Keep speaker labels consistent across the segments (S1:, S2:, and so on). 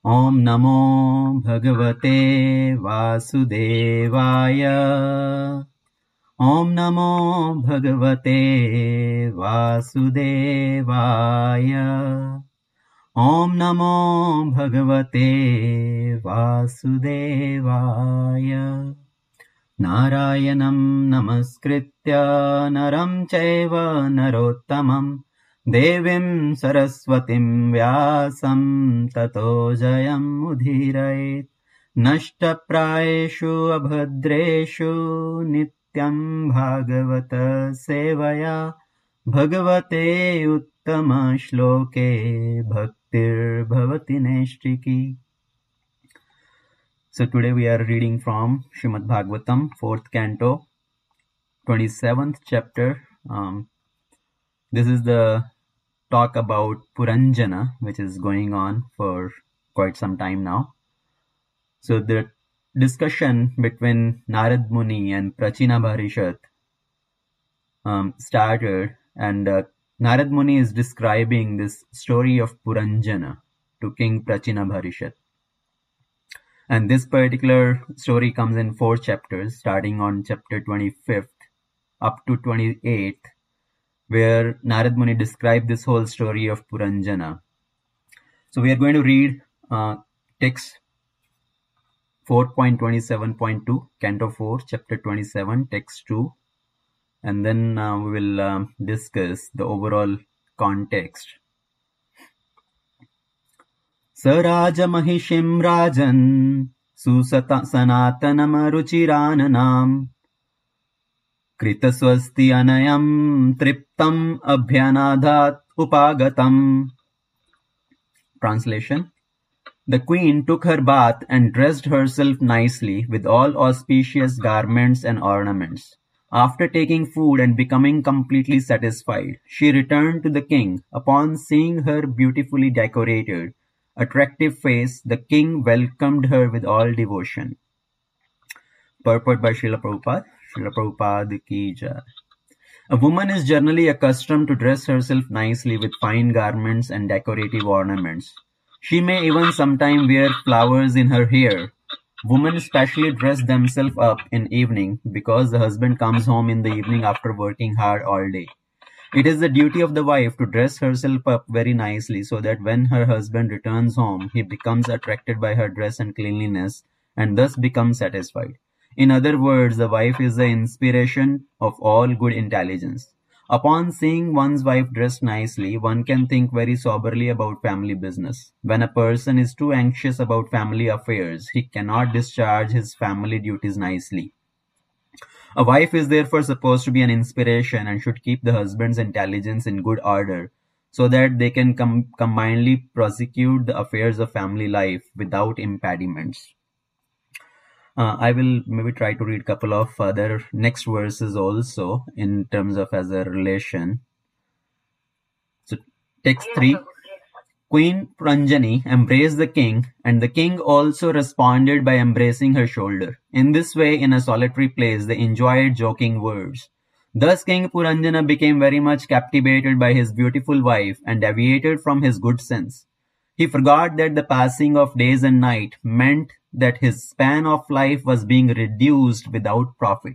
S1: ॐ नमो भगवते वासुदेवाय। ॐ नमो भगवते वासुदेवाय। ॐ नमो भगवते वासुदेवाय। नारायणं नमस्कृत्य नरं चैव नरोत्तमं देवीं सरस्वतीं व्यासं ततो जयमुदीरयेत्। नष्टप्रायेषु अभद्रेषु नित्यं भागवत सेवया भगवते उत्तमश्लोके भक्तिर्भवति नैष्टिकी। So today we are reading from Srimad Bhagavatam, 4th canto, 27th chapter. This is the talk about Puranjana, which is going on for quite some time now. So the discussion between Narad Muni and Prachina Bharishat started, and Narad Muni is describing this story of Puranjana to King Prachina Bharishat. And this particular story comes in 4 chapters, starting on chapter 25th up to 28th, where Narad Muni described this whole story of Puranjana. So we are going to read text 4.27.2, Canto 4, chapter 27, text 2, and then we will discuss the overall context. Sarajamahishiं rajan susata sanatanamaruchirananam kritaswasti anayam triptam abhyanadhat upagatam. Translation. The queen took her bath and dressed herself nicely with all auspicious garments and ornaments. After taking food and becoming completely satisfied, she returned to the king. Upon seeing her beautifully decorated, attractive face, the king welcomed her with all devotion. Purport by Srila Prabhupada. Srila Prabhupada ki jai. A woman is generally accustomed to dress herself nicely with fine garments and decorative ornaments. She may even sometimes wear flowers in her hair. Women especially dress themselves up in evening because the husband comes home in the evening after working hard all day. It is the duty of the wife to dress herself up very nicely so that when her husband returns home, he becomes attracted by her dress and cleanliness and thus becomes satisfied. In other words, the wife is the inspiration of all good intelligence. Upon seeing one's wife dressed nicely, one can think very soberly about family business. When a person is too anxious about family affairs, he cannot discharge his family duties nicely. A wife is therefore supposed to be an inspiration and should keep the husband's intelligence in good order so that they can combinedly prosecute the affairs of family life without impediments. I will maybe try to read a couple of other next verses also in terms of as a relation. So text 3. Queen Puranjani embraced the king, and the king also responded by embracing her shoulder. In this way, in a solitary place, they enjoyed joking words. Thus King Puranjana became very much captivated by his beautiful wife and deviated from his good sense. He forgot that the passing of days and night meant that his span of life was being reduced without profit.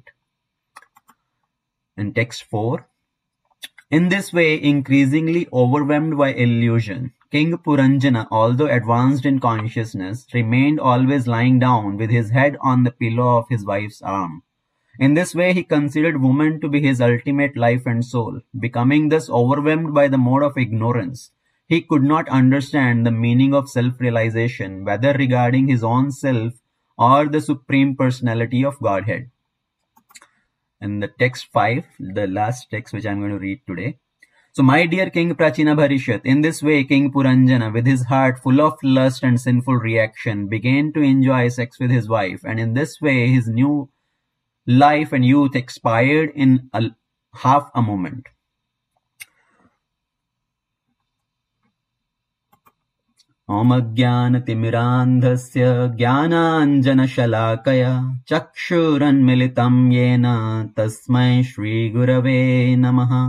S1: In text 4. In this way, increasingly overwhelmed by illusion, King Puranjana, although advanced in consciousness, remained always lying down with his head on the pillow of his wife's arm. In this way, he considered woman to be his ultimate life and soul. Becoming thus overwhelmed by the mode of ignorance, he could not understand the meaning of self-realization, whether regarding his own self or the Supreme Personality of Godhead. And the text 5, the last text which I am going to read today. So, my dear King Prachina Bharishat, in this way King Puranjana, with his heart full of lust and sinful reaction, began to enjoy sex with his wife, and in this way his new life and youth expired in half a moment. Om Ajnanatimirandhasya Jnananjanashalakaya Chakshuranmilitam Yena Tasmai Shri Gurave Namaha.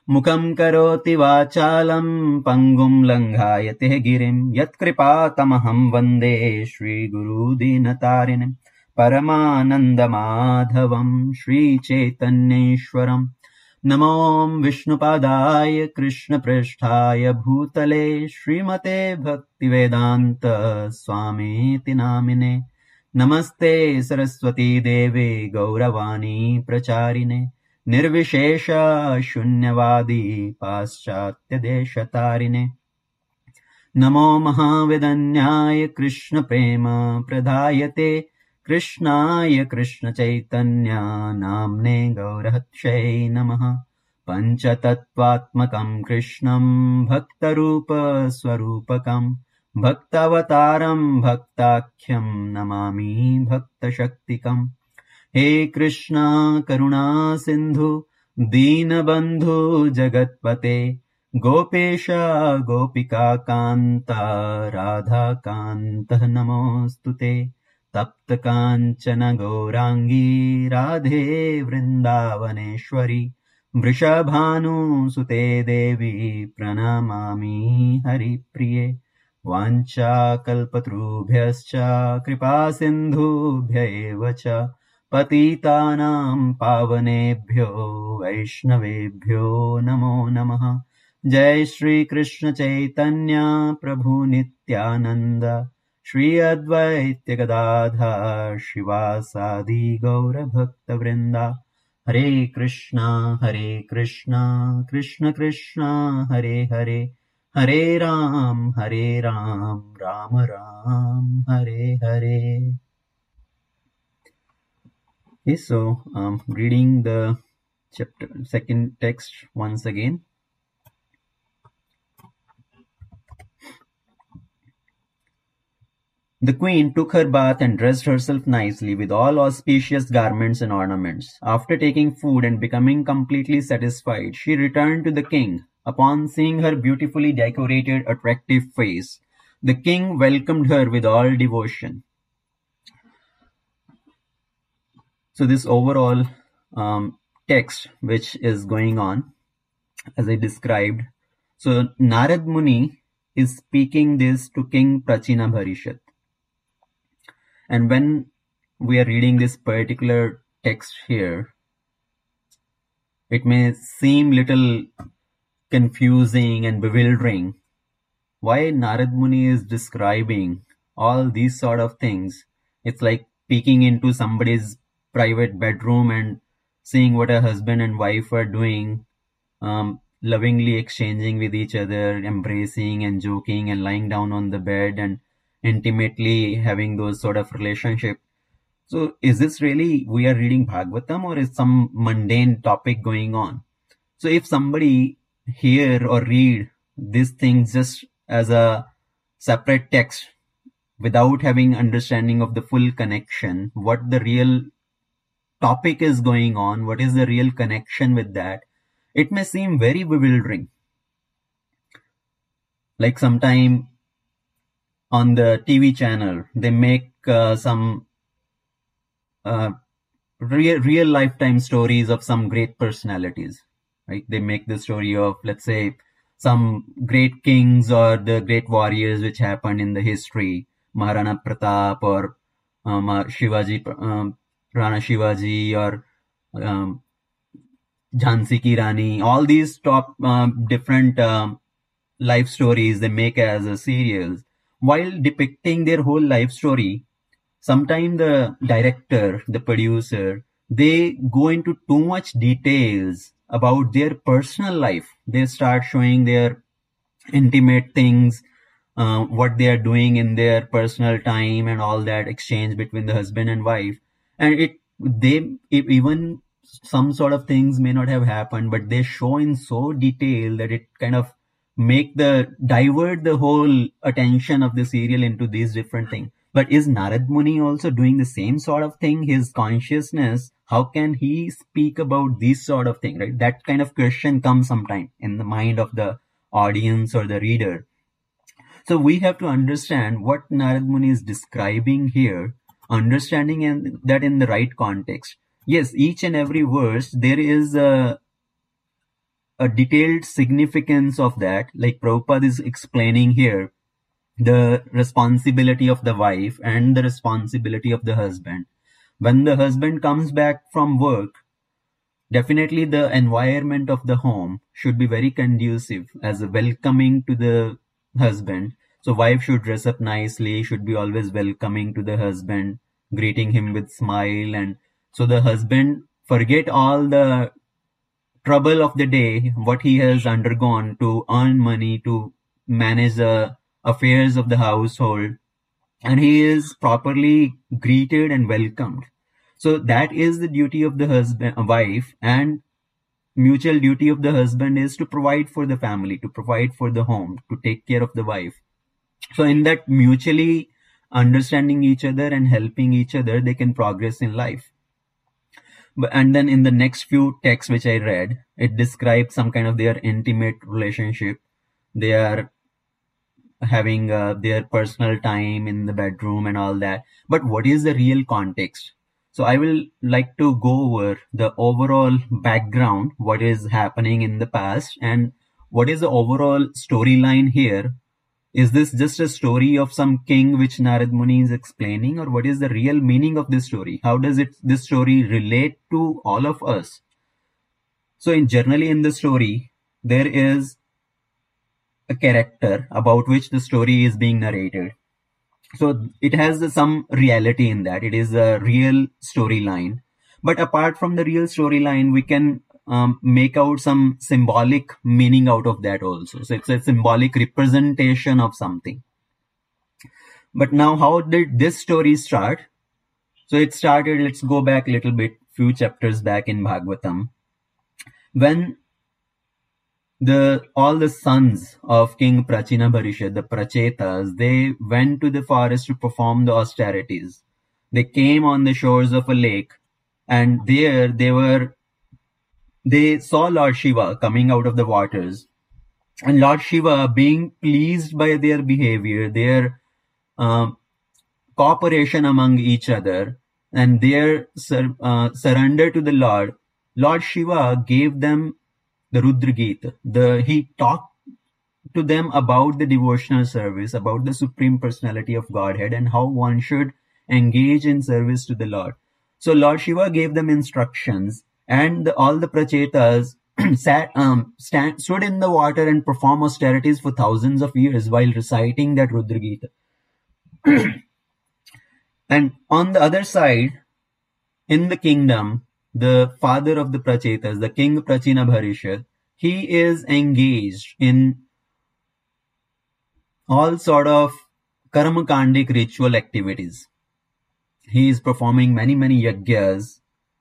S1: मुखं करोति वाचालं पङ्गुं लङ्घायते गिरिं यत्कृपातमहं वन्दे श्रीगुरुदीनतारिणीं परमानन्दमाधवं श्रीचैतन्येश्वरम् नमो विष्णुपादाय कृष्णपृष्ठाय भूतले श्रीमते भक्तिवेदान्त स्वामीति नामिने नमस्ते सरस्वती देवे गौरवाणी प्रचारिणे निर्विशेष शून्यवादी पाश्चात्यदेशतारिणे नमो महाविदन्याय कृष्णप्रेम प्रदायते कृष्णाय कृष्णचैतन्य नाम्ने गौरहत्यै नमः पञ्चतत्त्वात्मकं कृष्णं भक्तरूपस्वरूपकं भक्तावतारं भक्ताख्यं नमामि भक्तशक्तिकम् हे कृष्णा करुणा सिन्धु दीनबन्धु जगत्पते गोपेश गोपिकान्ता राधाकान्तः नमोऽस्तुते तप्तकाञ्चन गौराङ्गी राधे वृन्दावनेश्वरी वृषभानुसुते देवी प्रणमामि हरिप्रिये वाञ्छाकल्पतरुभ्यश्च कृपासिन्धुभ्य एव च पतितानां पावनेभ्यो वैष्णवेभ्यो नमो नमः जय श्री कृष्ण चैतन्य प्रभु नित्यानंद श्री अद्वैत गदाधर शिवासादि गौर भक्त वृंदा हरे Krishna Krishna Krishna Hare Hare Hare Ram Ram Ram Hare Hare. Okay, so reading the chapter second text once again. The queen took her bath and dressed herself nicely with all auspicious garments and ornaments. After taking food and becoming completely satisfied, she returned to the king. Upon seeing her beautifully decorated, attractive face, the king welcomed her with all devotion. So this overall text which is going on, as I described, so Narad Muni is speaking this to King Prachina Bharishat. And when we are reading this particular text here, it may seem little confusing and bewildering why Narad Muni is describing all these sort of things. It's like peeking into somebody's private bedroom and seeing what a husband and wife are doing, lovingly exchanging with each other, embracing and joking and lying down on the bed and intimately having those sort of relationship. So is this really we are reading Bhagavatam or is some mundane topic going on? So if somebody hear or read these things just as a separate text without having understanding of the full connection, what the real topic is going on, what is the real connection with that, it may seem very bewildering. Like sometime on the TV channel, they make some real lifetime stories of some great personalities, right? They make the story of, let's say, some great kings or the great warriors which happened in the history, Maharana Pratap or Shivaji, Rana Shivaji or Jhansi Ki Rani, all these top different life stories they make as a serials. While depicting their whole life story, sometimes the director, the producer, they go into too much details about their personal life. They start showing their intimate things, what they are doing in their personal time and all that exchange between the husband and wife. And even some sort of things may not have happened, but they show in so detail that it kind of divert the whole attention of the serial into these different things. But is Narad Muni also doing the same sort of thing? His consciousness, how can he speak about these sort of thing, right? That kind of question comes sometime in the mind of the audience or the reader. So we have to understand what Narad Muni is describing here, understanding that in the right context. Yes, each and every verse, there is a a detailed significance of that, like Prabhupada is explaining here, the responsibility of the wife and the responsibility of the husband. When the husband comes back from work, definitely the environment of the home should be very conducive as a welcoming to the husband. So wife should dress up nicely, should be always welcoming to the husband, greeting him with smile, and so the husband forget all the trouble of the day, what he has undergone to earn money, to manage the affairs of the household, and he is properly greeted and welcomed. So that is the duty of the husband, wife, and mutual duty of the husband is to provide for the family, to provide for the home, to take care of the wife. So in that mutually understanding each other and helping each other, they can progress in life. And then in the next few texts which I read, it describes some kind of their intimate relationship. They are having their personal time in the bedroom and all that. But what is the real context? So I will like to go over the overall background, what is happening in the past, and what is the overall storyline here. Is this just a story of some king which Narad Muni is explaining, or what is the real meaning of this story? How does this story relate to all of us? So generally in the story, there is a character about which the story is being narrated. So it has some reality in that. It is a real storyline. But apart from the real storyline, we can make out some symbolic meaning out of that also. So it's a symbolic representation of something. But now, how did this story start? So it started, let's go back a little bit, few chapters back in Bhagavatam, when all the sons of King Prachinabharisha, the Prachetas, they went to the forest to perform the austerities. They came on the shores of a lake, and there they saw Lord Shiva coming out of the waters. And Lord Shiva, being pleased by their behavior, their cooperation among each other, and their surrender to the Lord Shiva gave them the Rudra Gita. He talked to them about the devotional service, about the Supreme Personality of Godhead, and how one should engage in service to the Lord. So Lord Shiva gave them instructions, and all the Prachetas stood in the water and performed austerities for thousands of years while reciting that Rudra Gita. And on the other side, in the kingdom, the father of the Prachetas, the king Prachinabharisha, he is engaged in all sort of karmakandic ritual activities. He is performing many yagyas.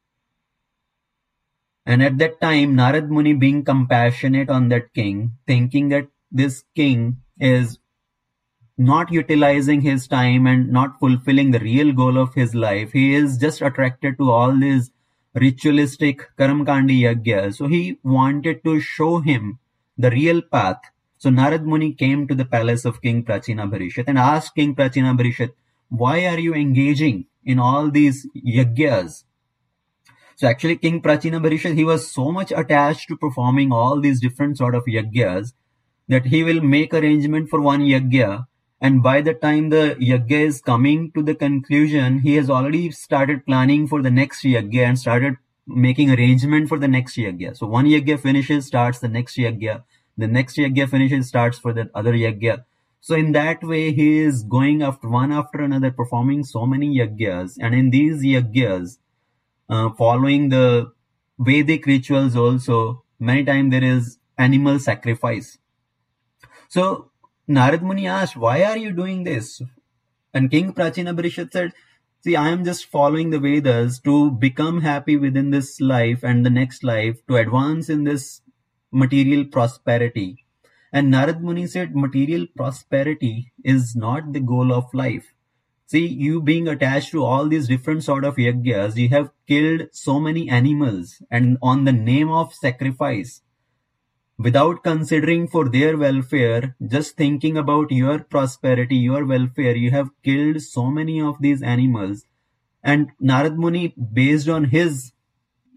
S1: And at that time, Narad Muni, being compassionate on that king, thinking that this king is not utilizing his time and not fulfilling the real goal of his life, he is just attracted to all these ritualistic Karamkandi Yagyas. So he wanted to show him the real path. So Narad Muni came to the palace of King Prachinabharishat and asked King Prachinabharishat, why are you engaging in all these Yagyas? So actually King Prachinabharishat, he was so much attached to performing all these different sort of Yagyas that he will make arrangement for one Yagya, and by the time the Yagya is coming to the conclusion, he has already started planning for the next Yagya and started making arrangement for the next Yagya. So one Yagya finishes, starts the next Yagya. The next Yagya finishes, starts for the other Yagya. So in that way, he is going after one after another, performing so many Yagyas. And in these Yagyas, following the Vedic rituals also, many times there is animal sacrifice. So Narad Muni asked, why are you doing this? And King Prachinabharishat said, see, I am just following the Vedas to become happy within this life and the next life, to advance in this material prosperity. And Narad Muni said, material prosperity is not the goal of life. See, you being attached to all these different sort of yagyas, you have killed so many animals, and on the name of sacrifice, without considering for their welfare, just thinking about your prosperity, your welfare, you have killed so many of these animals. And Narad Muni, based on his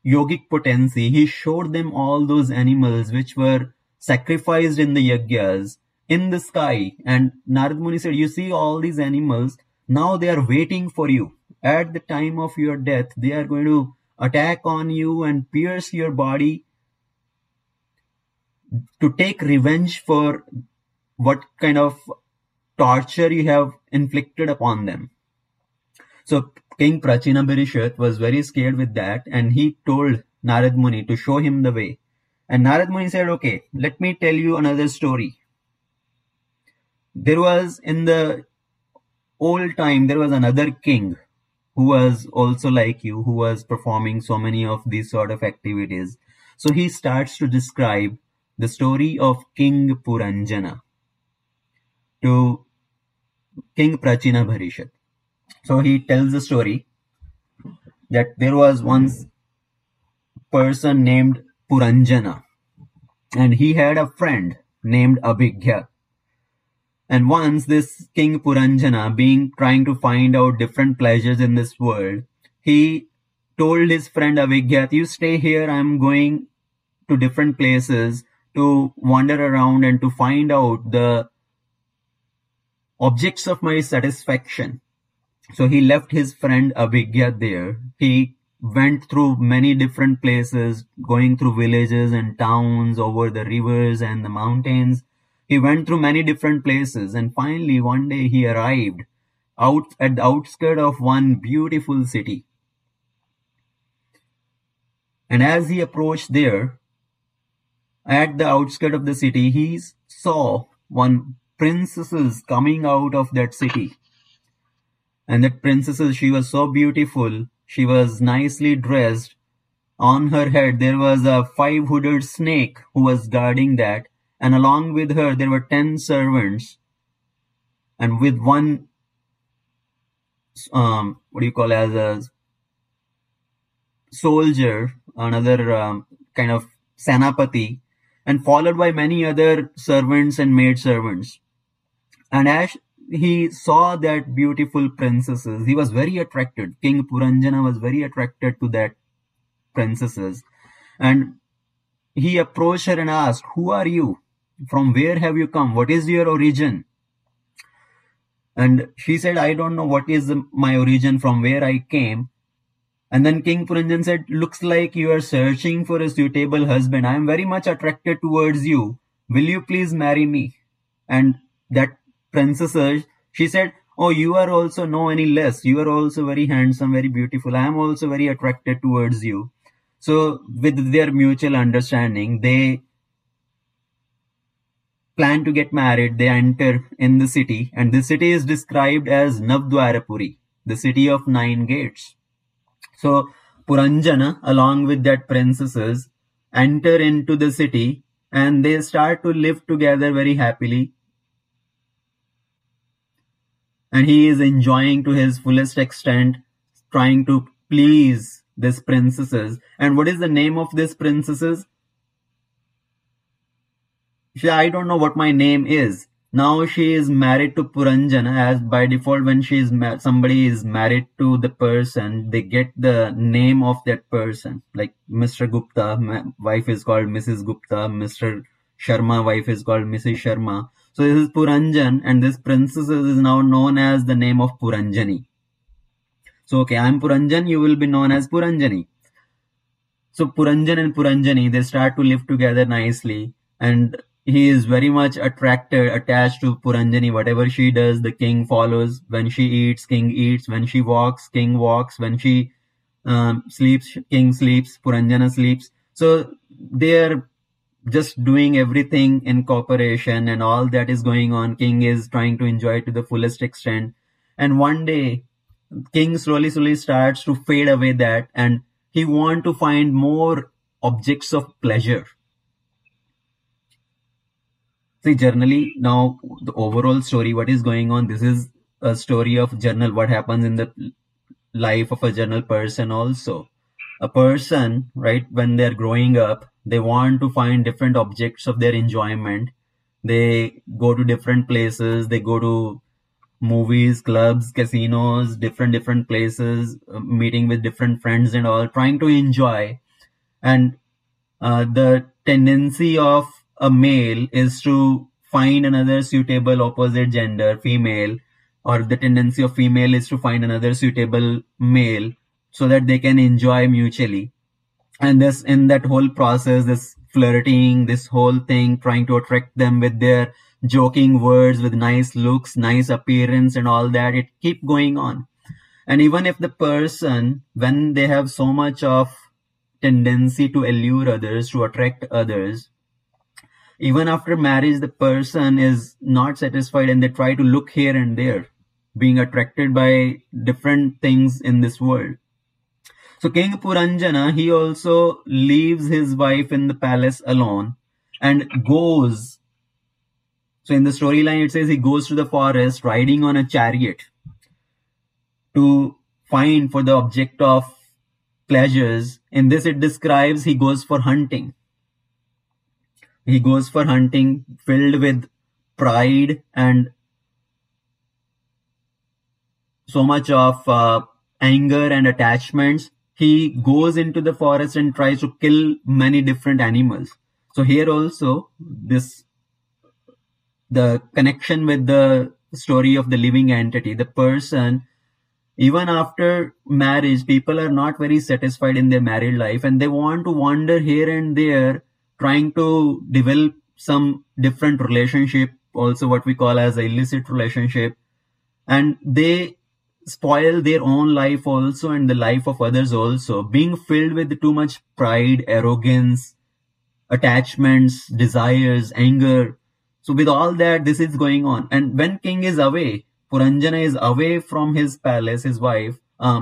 S1: yogic potency, he showed them all those animals which were sacrificed in the yagyas in the sky. And Narad Muni said, you see all these animals, now they are waiting for you. At the time of your death, they are going to attack on you and pierce your body to take revenge for what kind of torture you have inflicted upon them. So King Prachinabharishat was very scared with that, and he told Narad Muni to show him the way. And Narad Muni said, okay, let me tell you another story. There was, in the old time, there was another king who was also like you, who was performing so many of these sort of activities. So he starts to describe the story of King Puranjana to King Prachinabharishat. So he tells the story that there was once a person named Puranjana, and he had a friend named Abhigya. And once this King Puranjana, being trying to find out different pleasures in this world, he told his friend Abhigya, you stay here, I'm going to different places to wander around and to find out the objects of my satisfaction. So he left his friend Abhigya there. He went through many different places, going through villages and towns, over the rivers and the mountains. He went through many different places, and finally one day he arrived out at the outskirts of one beautiful city. And as he approached there, at the outskirts of the city, he saw one princess coming out of that city. And that princess, she was so beautiful, she was nicely dressed. On her head there was a 5-hooded snake who was guarding that, and along with her there were 10 servants, and with one as a soldier, another kind of Senapati, and followed by many other servants and maidservants. And as he saw that beautiful princesses, he was very attracted. King Puranjana was very attracted to that princesses. And he approached her and asked, who are you? From where have you come? What is your origin? And she said, I don't know what is my origin, from where I came. And then King Puranjan said, looks like you are searching for a suitable husband. I am very much attracted towards you. Will you please marry me? And that princess, she said, oh, you are also no any less. You are also very handsome, very beautiful. I am also very attracted towards you. So with their mutual understanding, they plan to get married. They enter in the city, and the city is described as Navdwarapuri, the city of 9 gates. So Puranjana, along with that princesses, enter into the city, and they start to live together very happily. And he is enjoying to his fullest extent, trying to please these princesses. And what is the name of these princesses? I don't know what my name is. Now she is married to Puranjana, as by default when she is somebody is married to the person, they get the name of that person. Like Mr. Gupta, wife is called Mrs. Gupta. Mr. Sharma, wife is called Mrs. Sharma. So this is Puranjan, and this princess is now known as the name of Puranjani. So okay, I'm Puranjan, you will be known as Puranjani. So Puranjan and Puranjani, they start to live together nicely, and he is very much attached to Puranjani. Whatever she does, the king follows. When she eats, king eats. When she walks, king walks. When she sleeps, king sleeps. Puranjana sleeps. So they are just doing everything in cooperation, and all that is going on. King is trying to enjoy it to the fullest extent. And one day, king slowly starts to fade away that, and he wants to find more objects of pleasure. See, generally, now the overall story, what is going on, this is a story of journal, what happens in the life of a journal person also. A person, right, when they're growing up, they want to find different objects of their enjoyment. They go to different places, they go to movies, clubs, casinos, different places, meeting with different friends and all, trying to enjoy. And the tendency of a male is to find another suitable opposite gender, female, or the tendency of female is to find another suitable male so that they can enjoy mutually. And this, in that whole process, this flirting, this whole thing, trying to attract them with their joking words, with nice looks, nice appearance and all that, it keep going on. And even if the person, when they have so much of tendency to allure others, to attract others, even after marriage, the person is not satisfied and they try to look here and there, being attracted by different things in this world. So King Puranjana, he also leaves his wife in the palace alone and goes. So in the storyline, it says he goes to the forest riding on a chariot to find for the object of pleasures. In this, it describes he goes for hunting. He goes for hunting filled with pride and so much of anger and attachments. He goes into the forest and tries to kill many different animals. So here also, the connection with the story of the living entity, the person, even after marriage, people are not very satisfied in their married life and they want to wander here and there, trying to develop some different relationship, also what we call as an illicit relationship. And they spoil their own life also and the life of others also, being filled with too much pride, arrogance, attachments, desires, anger. So with all that, this is going on. And when king is away, Puranjana is away from his palace, his wife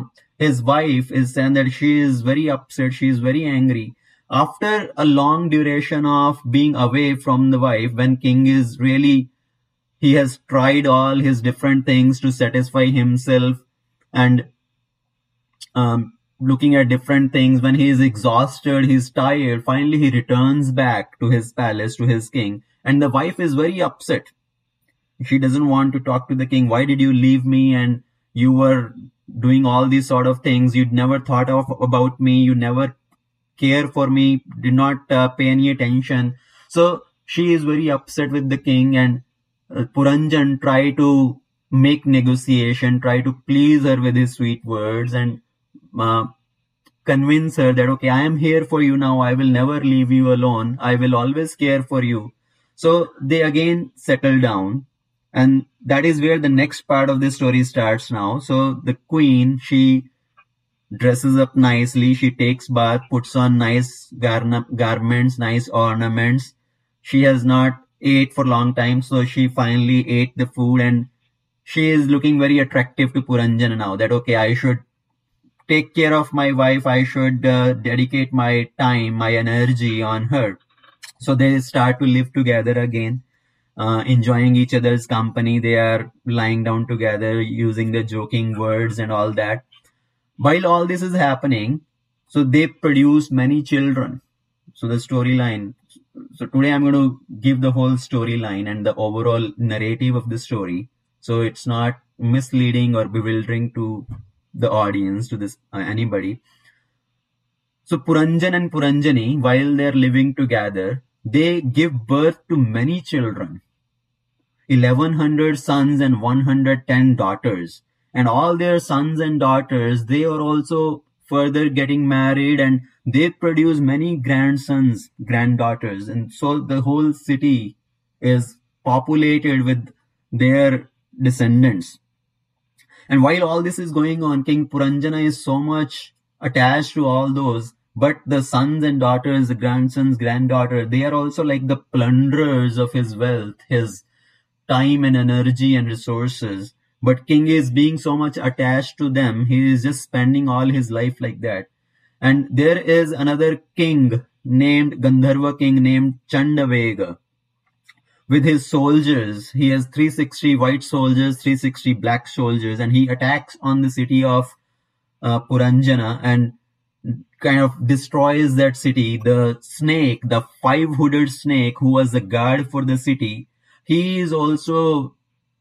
S1: is saying that she is very upset, she is very angry. After a long duration of being away from the wife, when king is really, he has tried all his different things to satisfy himself and looking at different things, when he is exhausted, he's tired, finally he returns back to his palace, to his king, and the wife is very upset. She doesn't want to talk to the king. Why did you leave me? And you were doing all these sort of things. You'd never thought of about me. You never care for me, did not pay any attention. So she is very upset with the king, and Puranjan try to make negotiation, try to please her with his sweet words and convince her that, okay, I am here for you now. I will never leave you alone. I will always care for you. So they again settle down. And that is where the next part of the story starts now. So the queen, she dresses up nicely. She takes bath, puts on nice garments, nice ornaments. She has not ate for a long time. So she finally ate the food and she is looking very attractive to Puranjana now, that, okay, I should take care of my wife. I should dedicate my time, my energy on her. So they start to live together again. Enjoying each other's company. They are lying down together, using the joking words and all that. While all this is happening, so they produce many children. So the storyline. So today I'm going to give the whole storyline and the overall narrative of the story. So it's not misleading or bewildering to the audience, to this anybody. So Puranjan and Puranjani, while they're living together, they give birth to many children. 1,100 sons and 110 daughters. And all their sons and daughters, they are also further getting married and they produce many grandsons, granddaughters. And so the whole city is populated with their descendants. And while all this is going on, King Puranjana is so much attached to all those, but the sons and daughters, the grandsons, granddaughter, they are also like the plunderers of his wealth, his time and energy and resources. But king is being so much attached to them, he is just spending all his life like that. And there is another king named Gandharva king named Chandavega. With his soldiers, he has 360 white soldiers, 360 black soldiers, and he attacks on the city of Puranjana and kind of destroys that city. The snake, the five-hooded snake who was the guard for the city, he is also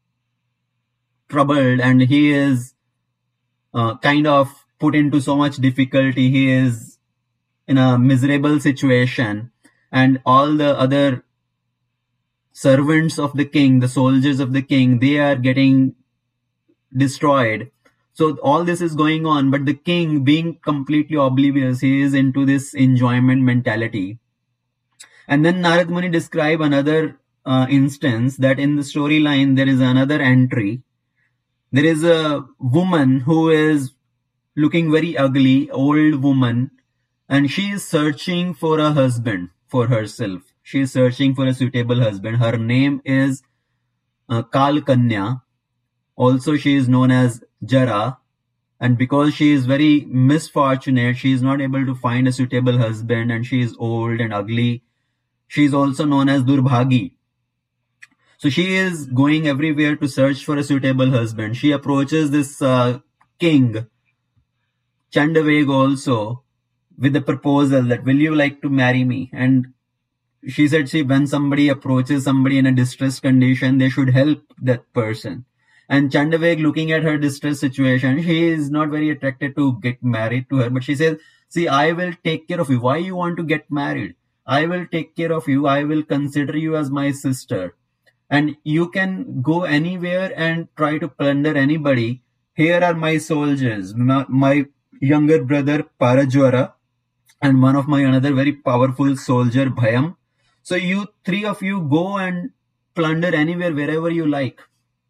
S1: troubled and he is kind of put into so much difficulty. He is in a miserable situation, and all the other servants of the king, the soldiers of the king, they are getting destroyed. So all this is going on, but the king, being completely oblivious, he is into this enjoyment mentality. And then Narad Muni describe another instance that in the storyline there is another entry. There is a woman who is looking very ugly, old woman, and she is searching for a husband for herself. She is searching for a suitable husband. Her name is Kal Kanya. Also, she is known as Jara. And because she is very misfortunate, she is not able to find a suitable husband, and she is old and ugly. She is also known as Durbhagi. So she is going everywhere to search for a suitable husband. She approaches this king, Chandaveg, also with the proposal that, will you like to marry me? And she said, when somebody approaches somebody in a distressed condition, they should help that person. And Chandaveg, looking at her distressed situation, she is not very attracted to get married to her, but she says, see, I will take care of you. Why you want to get married? I will take care of you. I will consider you as my sister. And you can go anywhere and try to plunder anybody. Here are my soldiers, my younger brother Parajwara, and one of my another very powerful soldier, Bhayam. So you three of you go and plunder anywhere, wherever you like.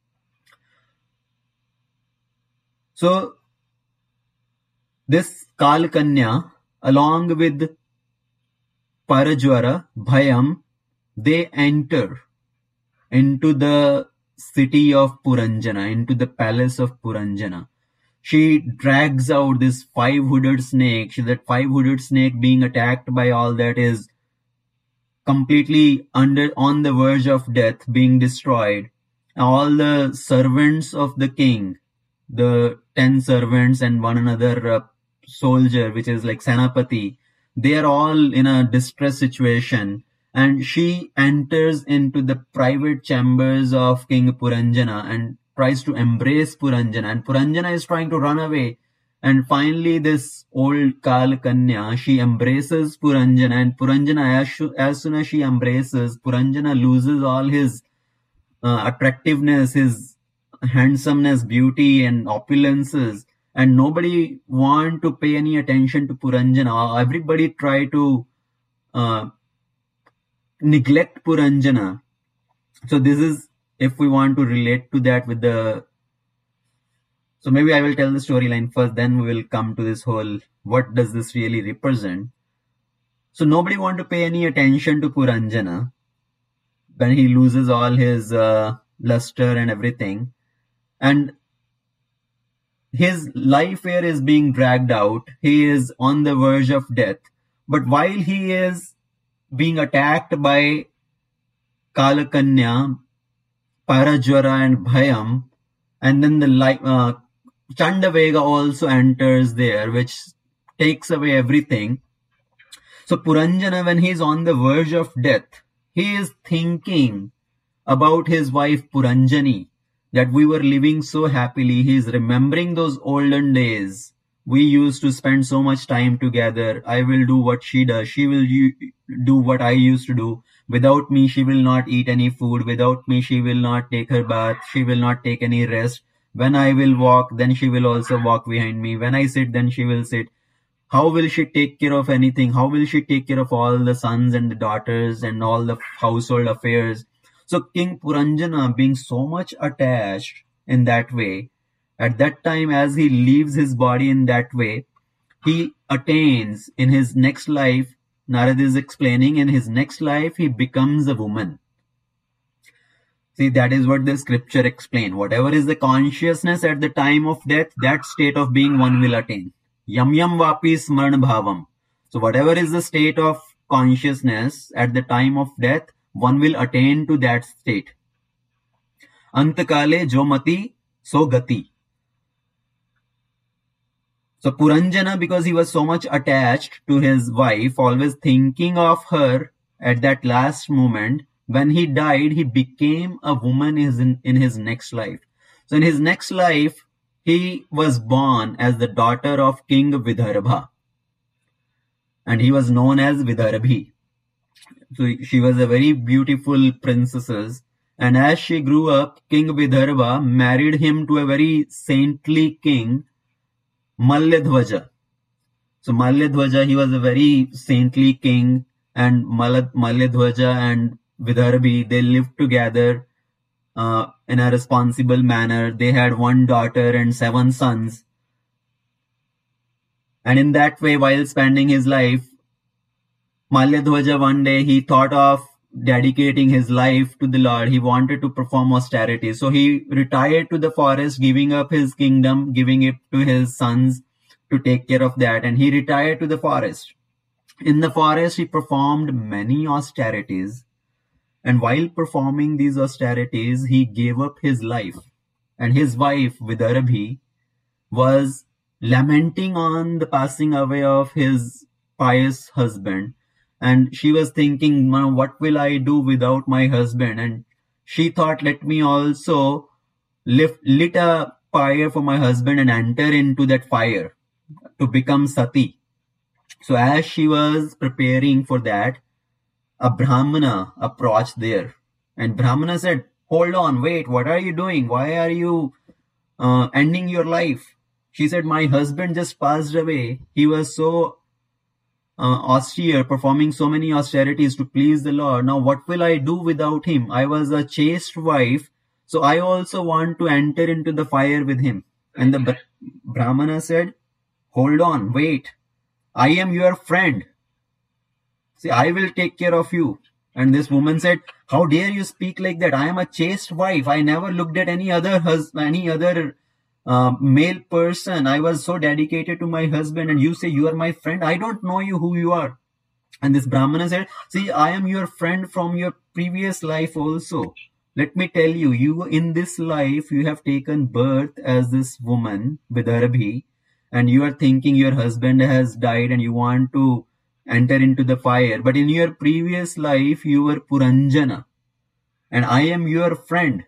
S1: So this Kal Kanya, along with Parajwara, Bhayam, they enter into the city of Puranjana, into the palace of Puranjana. She drags out this five-hooded snake. That five-hooded snake, being attacked by all that, is completely on the verge of death, being destroyed. All the servants of the king, the 10 servants and one another soldier, which is like Senapati, they are all in a distress situation. And she enters into the private chambers of King Puranjana and tries to embrace Puranjana. And Puranjana is trying to run away. And finally, this old Kal Kanya, she embraces Puranjana. And Puranjana, as soon as she embraces, Puranjana loses all his attractiveness, his handsomeness, beauty, and opulences. And nobody want to pay any attention to Puranjana. Everybody try to neglect Puranjana. So this is, if we want to relate to that with the... So maybe I will tell the storyline first, then we will come to this whole, what does this really represent? So nobody want to pay any attention to Puranjana when he loses all his luster and everything. And his life here is being dragged out. He is on the verge of death. But while he is being attacked by Kal Kanya, Parajwara and Bhayam, and then the Chandavega also enters there, which takes away everything. So Puranjana, when he is on the verge of death, he is thinking about his wife Puranjani, that we were living so happily. He is remembering those olden days. We used to spend so much time together. I will do what she does. She will do what I used to do. Without me, she will not eat any food. Without me, she will not take her bath. She will not take any rest. When I will walk, then she will also walk behind me. When I sit, then she will sit. How will she take care of anything? How will she take care of all the sons and the daughters and all the household affairs? So King Puranjana, being so much attached in that way, at that time, as he leaves his body in that way, he attains in his next life, Narad is explaining, in his next life, he becomes a woman. See, that is what the scripture explains. Whatever is the consciousness at the time of death, that state of being one will attain. Yam yam vapi smarna bhavam. So whatever is the state of consciousness at the time of death, one will attain to that state. Antakale jo mati so gati. So Puranjana, because he was so much attached to his wife, always thinking of her at that last moment, when he died, he became a woman in his next life. So in his next life, he was born as the daughter of King Vidarbha. and he was known as Vidarbhi. So she was a very beautiful princess. And as she grew up, King Vidarbha married him to a very saintly king, Malyadhwaja. So Malyadhwaja, he was a very saintly king, and Malyadhwaja and Vidarbhi, they lived together in a responsible manner. They had one daughter and 7 sons. And in that way, while spending his life, Malyadhwaja one day he thought of dedicating his life to the Lord. He wanted to perform austerity. So he retired to the forest, giving up his kingdom, giving it to his sons to take care of that. And he retired to the forest. In the forest, he performed many austerities. And while performing these austerities, he gave up his life. And his wife, Vidarbhi, was lamenting on the passing away of his pious husband. And she was thinking, what will I do without my husband? And she thought, let me also lit a fire for my husband and enter into that fire to become Sati. So as she was preparing for that, a Brahmana approached there. And Brahmana said, hold on, wait, what are you doing? Why are you ending your life? She said, my husband just passed away. He was so austere, performing so many austerities to please the Lord. Now what will I do without him? I was a chaste wife, so I also want to enter into the fire with him. And the Brahmana said, hold on, wait. I am your friend. See, I will take care of you. And this woman said, how dare you speak like that? I am a chaste wife. I never looked at any other male person. I was so dedicated to my husband, and you say you are my friend. I don't know you, who you are. And this Brahmana said, see, I am your friend from your previous life also. Let me tell you, you in this life, you have taken birth as this woman, Vidarbhi, and you are thinking your husband has died and you want to enter into the fire. But in your previous life, you were Puranjana, and I am your friend,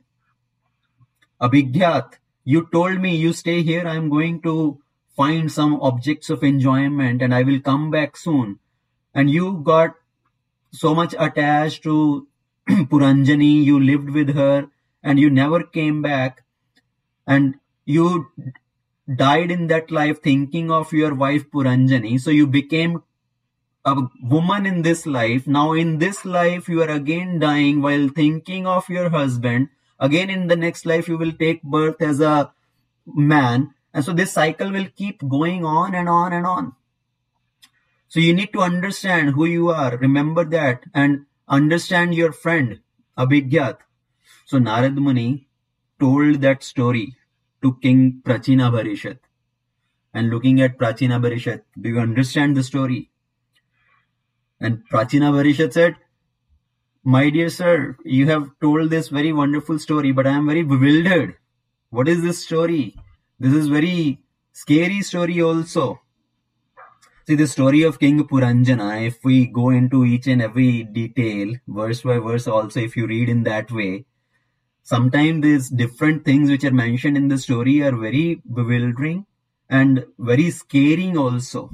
S1: Abhigyath. You told me, you stay here, I am going to find some objects of enjoyment and I will come back soon. And you got so much attached to Puranjani, you lived with her and you never came back. And you died in that life thinking of your wife Puranjani. So you became a woman in this life. Now in this life, you are again dying while thinking of your husband. Again, in the next life, you will take birth as a man. And so this cycle will keep going on and on and on. So you need to understand who you are. Remember that and understand your friend, Abhigyath. So Narad Muni told that story to King Prachinabharishat. And looking at Prachinabharishat, do you understand the story? And Prachinabharishat said, my dear sir, you have told this very wonderful story, but I am very bewildered. What is this story? This is very scary story also. See, the story of King Puranjana, if we go into each and every detail, verse by verse also, if you read in that way, sometimes these different things which are mentioned in the story are very bewildering and very scaring also.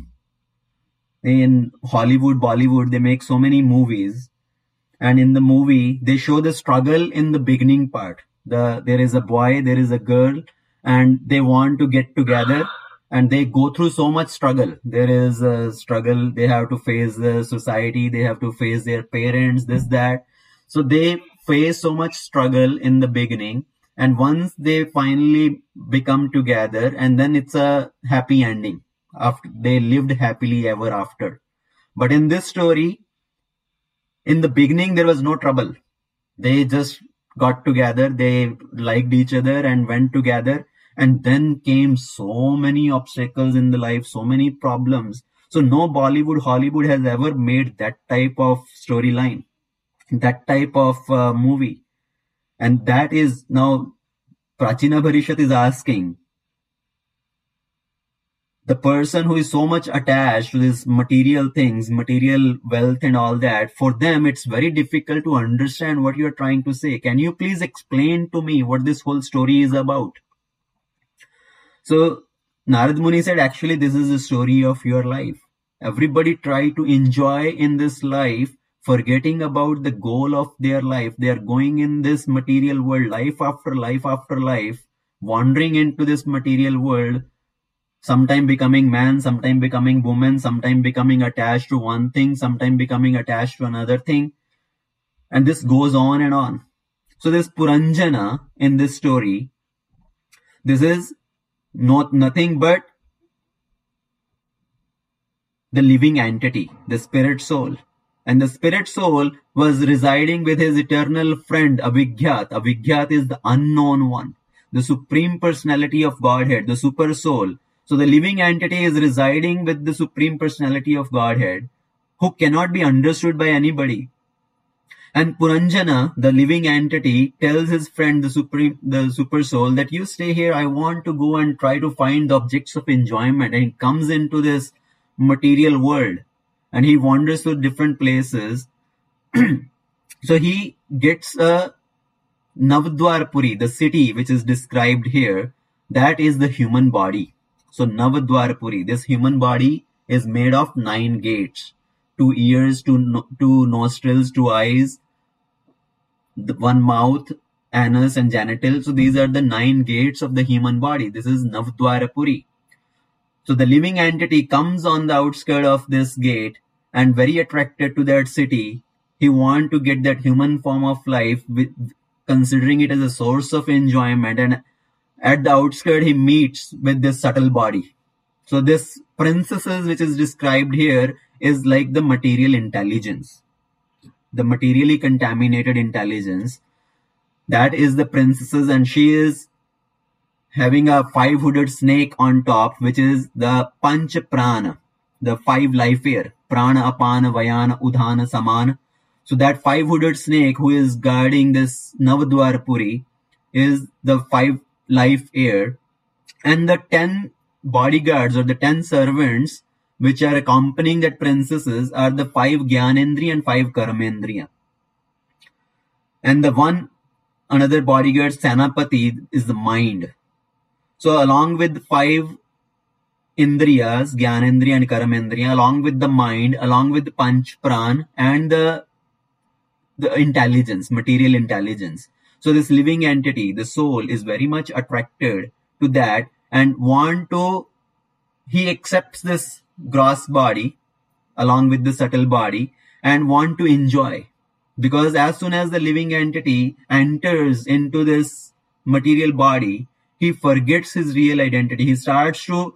S1: In Hollywood, Bollywood, they make so many movies. And in the movie, they show the struggle in the beginning part. There is a boy, there is a girl, and they want to get together, and they go through so much struggle. There is a struggle. They have to face the society. They have to face their parents, this, that. So they face so much struggle in the beginning. And once they finally become together, and then it's a happy ending. After they lived happily ever after. But in this story, in the beginning, there was no trouble. They just got together, they liked each other and went together. And then came so many obstacles in the life, so many problems. So no Bollywood, Hollywood has ever made that type of storyline, that type of movie. And that is now Prachinabharishat is asking, the person who is so much attached to these material things, material wealth and all that, for them, it's very difficult to understand what you're trying to say. Can you please explain to me what this whole story is about? So Narad Muni said, actually, this is the story of your life. Everybody try to enjoy in this life, forgetting about the goal of their life. They are going in this material world, life after life, wandering into this material world, sometime becoming man, sometime becoming woman, sometime becoming attached to one thing, sometime becoming attached to another thing. And this goes on and on. So this Puranjana in this story, this is nothing but the living entity, the spirit soul. And the spirit soul was residing with his eternal friend Abhigyat. Abhigyat is the unknown one, the supreme personality of Godhead, the super soul. So the living entity is residing with the supreme personality of Godhead, who cannot be understood by anybody. And Puranjana, the living entity, tells his friend, the super soul, that you stay here. I want to go and try to find the objects of enjoyment. And he comes into this material world, and he wanders to different places. So he gets a Navadwarpuri, the city which is described here. That is the human body. So Navadwarpuri, this human body is made of 9 gates. 2 ears, 2 nostrils, 2 eyes, 1 mouth, anus and genital. So these are the 9 gates of the human body. This is Navadwarpuri. So the living entity comes on the outskirts of this gate and very attracted to that city. He wants to get that human form of life, considering it as a source of enjoyment. And at the outskirts, he meets with this subtle body. So this princesses which is described here is like the material intelligence, the materially contaminated intelligence. That is the princesses, and she is having a 5-hooded snake on top, which is the Panch Prana, the 5 life air, Prana, Apana, Vayana, Udhana, Samana. So that 5-hooded snake who is guarding this Navadwarpuri is the 5 life air, and the 10 bodyguards or the 10 servants which are accompanying that princesses are the 5 Gyanendriya and 5 Karmendriya. And the another bodyguard, Senapati, is the mind. So along with 5 Indriyas, Gyanendriya and Karmendriya, along with the mind, along with the Panch Pran and the intelligence, material intelligence. So this living entity, the soul, is very much attracted to that and he accepts this gross body along with the subtle body and want to enjoy. Because as soon as the living entity enters into this material body, he forgets his real identity. He starts to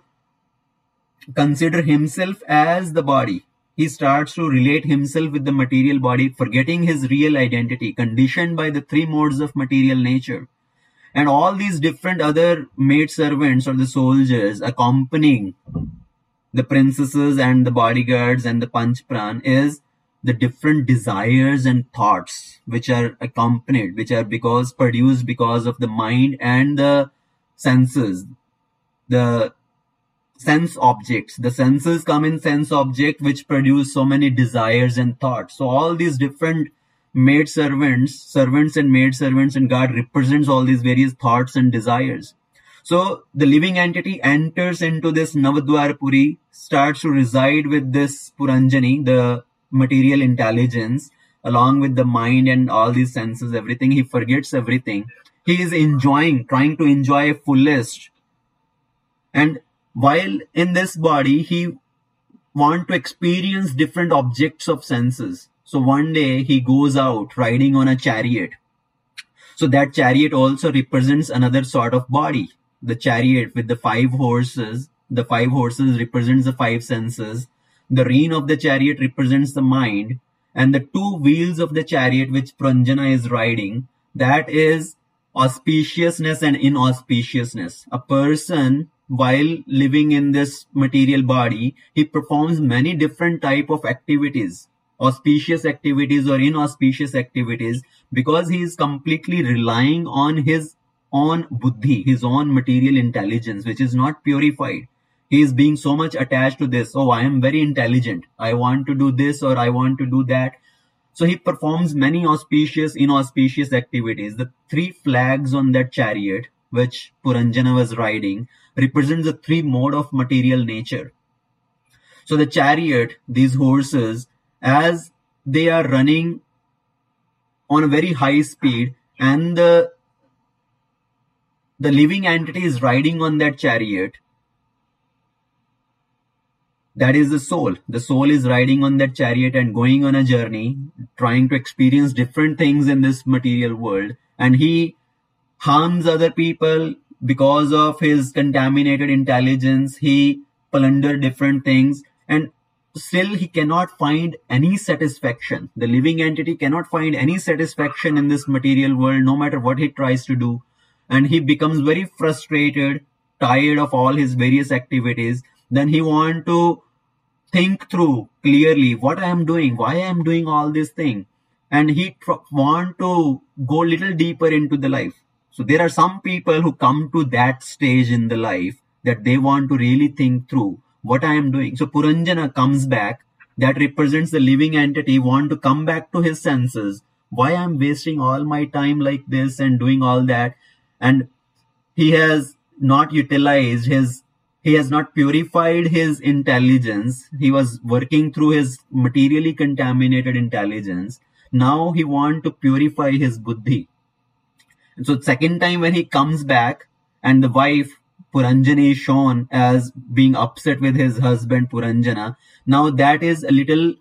S1: consider himself as the body. He starts to relate himself with the material body, forgetting his real identity, conditioned by the 3 modes of material nature. And all these different other maidservants or the soldiers accompanying the princesses and the bodyguards and the Panch Pran is the different desires and thoughts which are accompanied, which are produced because of the mind and the senses, the sense objects. The senses come in sense object which produce so many desires and thoughts. So all these different servants and maidservants and God represents all these various thoughts and desires. So the living entity enters into this Navadwarpuri, starts to reside with this Puranjani, the material intelligence, along with the mind and all these senses, everything. He forgets everything. He is trying to enjoy fullest. And while in this body, he wants to experience different objects of senses. So one day he goes out riding on a chariot. So that chariot also represents another sort of body. The chariot with the 5 horses. The 5 horses represents the 5 senses. The rein of the chariot represents the mind. And the 2 wheels of the chariot which Puranjana is riding, that is auspiciousness and inauspiciousness. A person, while living in this material body, he performs many different type of activities, auspicious activities or inauspicious activities, because he is completely relying on his own buddhi, his own material intelligence, which is not purified. He is being so much attached to this. Oh, I am very intelligent. I want to do this or I want to do that. So he performs many auspicious, inauspicious activities. The 3 flags on that chariot, which Puranjana was riding, represents the 3 mode of material nature. So the chariot, these horses, as they are running on a very high speed, and the living entity is riding on that chariot, that is the soul. The soul is riding on that chariot and going on a journey, trying to experience different things in this material world. And he harms other people because of his contaminated intelligence. He plunder different things, and still he cannot find any satisfaction. The living entity cannot find any satisfaction in this material world, no matter what he tries to do. And he becomes very frustrated, tired of all his various activities. Then he wants to think through clearly what I am doing, why I am doing all this thing. And he want to go a little deeper into the life. So there are some people who come to that stage in the life that they want to really think through what I am doing. So Puranjana comes back, that represents the living entity, want to come back to his senses. Why I'm wasting all my time like this and doing all that? And he has not utilized he has not purified his intelligence. He was working through his materially contaminated intelligence. Now he wants to purify his buddhi. And so second time when he comes back, and the wife Puranjani is shown as being upset with his husband Puranjana. Now that is a little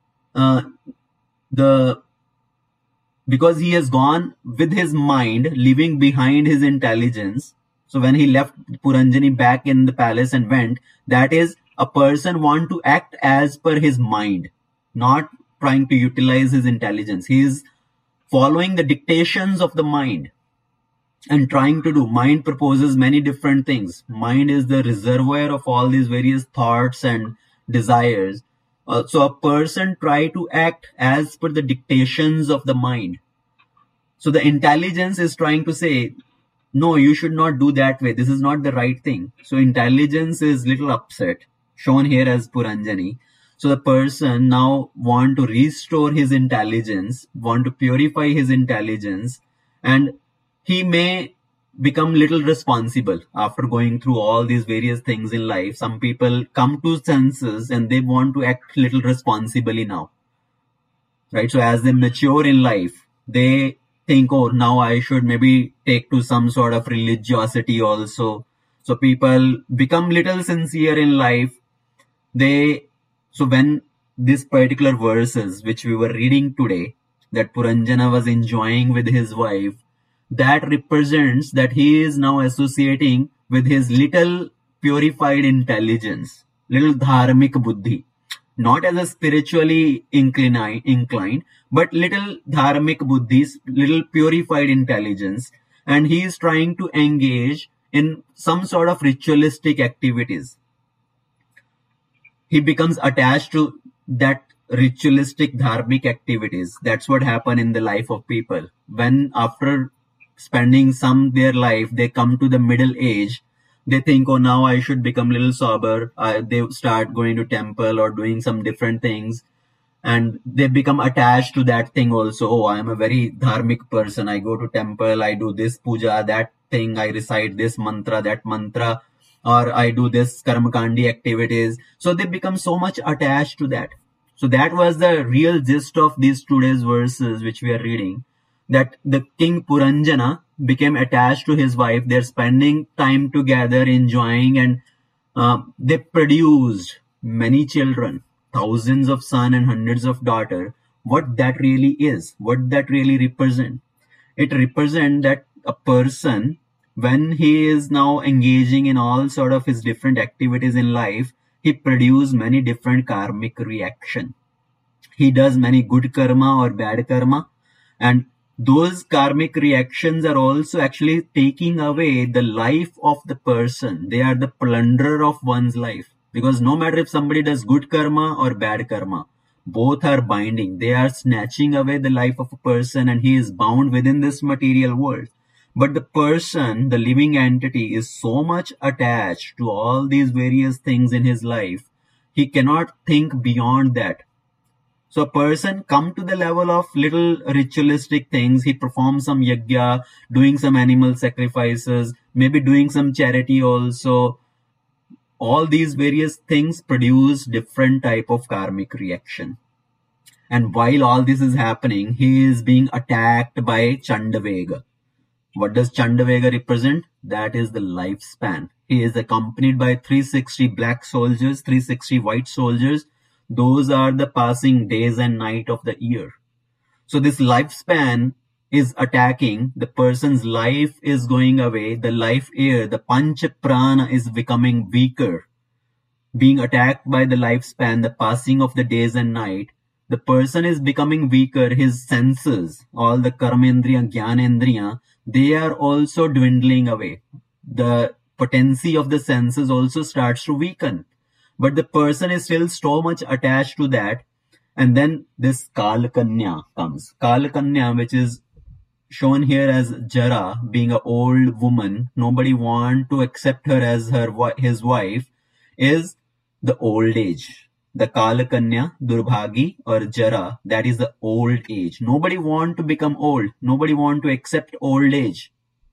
S1: because he has gone with his mind, leaving behind his intelligence. So when he left Puranjani back in the palace and went, that is, a person want to act as per his mind, not trying to utilize his intelligence. He is following the dictations of the mind and trying to do. Mind proposes many different things. Mind is the reservoir of all these various thoughts and desires. So a person try to act as per the dictations of the mind. So the intelligence is trying to say, no, you should not do that way. This is not the right thing. So intelligence is little upset, shown here as Puranjani. So the person now want to restore his intelligence, want to purify his intelligence, and he may become little responsible after going through all these various things in life. Some people come to senses and they want to act little responsibly now. Right? So as they mature in life, they think, oh, now I should maybe take to some sort of religiosity also. So people become little sincere in life. So when this particular verses which we were reading today, that Puranjana was enjoying with his wife, that represents that he is now associating with his little purified intelligence, little dharmic buddhi. Not as a spiritually inclined, but little dharmic buddhis, little purified intelligence. And he is trying to engage in some sort of ritualistic activities. He becomes attached to that ritualistic dharmic activities. That's what happened in the life of people. When after spending some their life, they come to the middle age, they think, oh, now I should become a little sober. They start going to temple or doing some different things. And they become attached to that thing also. Oh, I am a very dharmic person. I go to temple. I do this puja, that thing. I recite this mantra, that mantra. Or I do this karmakandi activities. So they become so much attached to that. So that was the real gist of these today's verses which we are reading. That the King Puranjana became attached to his wife. They're spending time together, enjoying, and they produced many children, thousands of sons and hundreds of daughters. What that really is, what that really represents. It represents that a person, when he is now engaging in all sort of his different activities in life, he produces many different karmic reaction. He does many good karma or bad karma, and those karmic reactions are also actually taking away the life of the person. They are the plunderer of one's life. Because no matter if somebody does good karma or bad karma, both are binding. They are snatching away the life of a person, and he is bound within this material world. But the person, the living entity, is so much attached to all these various things in his life, he cannot think beyond that. So a person come to the level of little ritualistic things. He performs some yajna, doing some animal sacrifices, maybe doing some charity also, all these various things produce different type of karmic reaction. And while all this is happening, he is being attacked by Chandavega. What does Chandavega represent? That is the lifespan. He is accompanied by 360 black soldiers, 360 white soldiers. Those are the passing days and night of the year. So this lifespan is attacking, the person's life is going away, the life air, the pancha prana is becoming weaker, being attacked by the lifespan, the passing of the days and night. The person is becoming weaker, his senses, all the karmendriya, jnanendriya, they are also dwindling away. The potency of the senses also starts to weaken. But the person is still so much attached to that. And then this Kalakanya comes. Kalakanya, which is shown here as Jara, being an old woman, nobody want to accept her as his wife, is the old age. The Kalakanya, Durbhagi or Jara, that is the old age. Nobody want to become old. Nobody want to accept old age.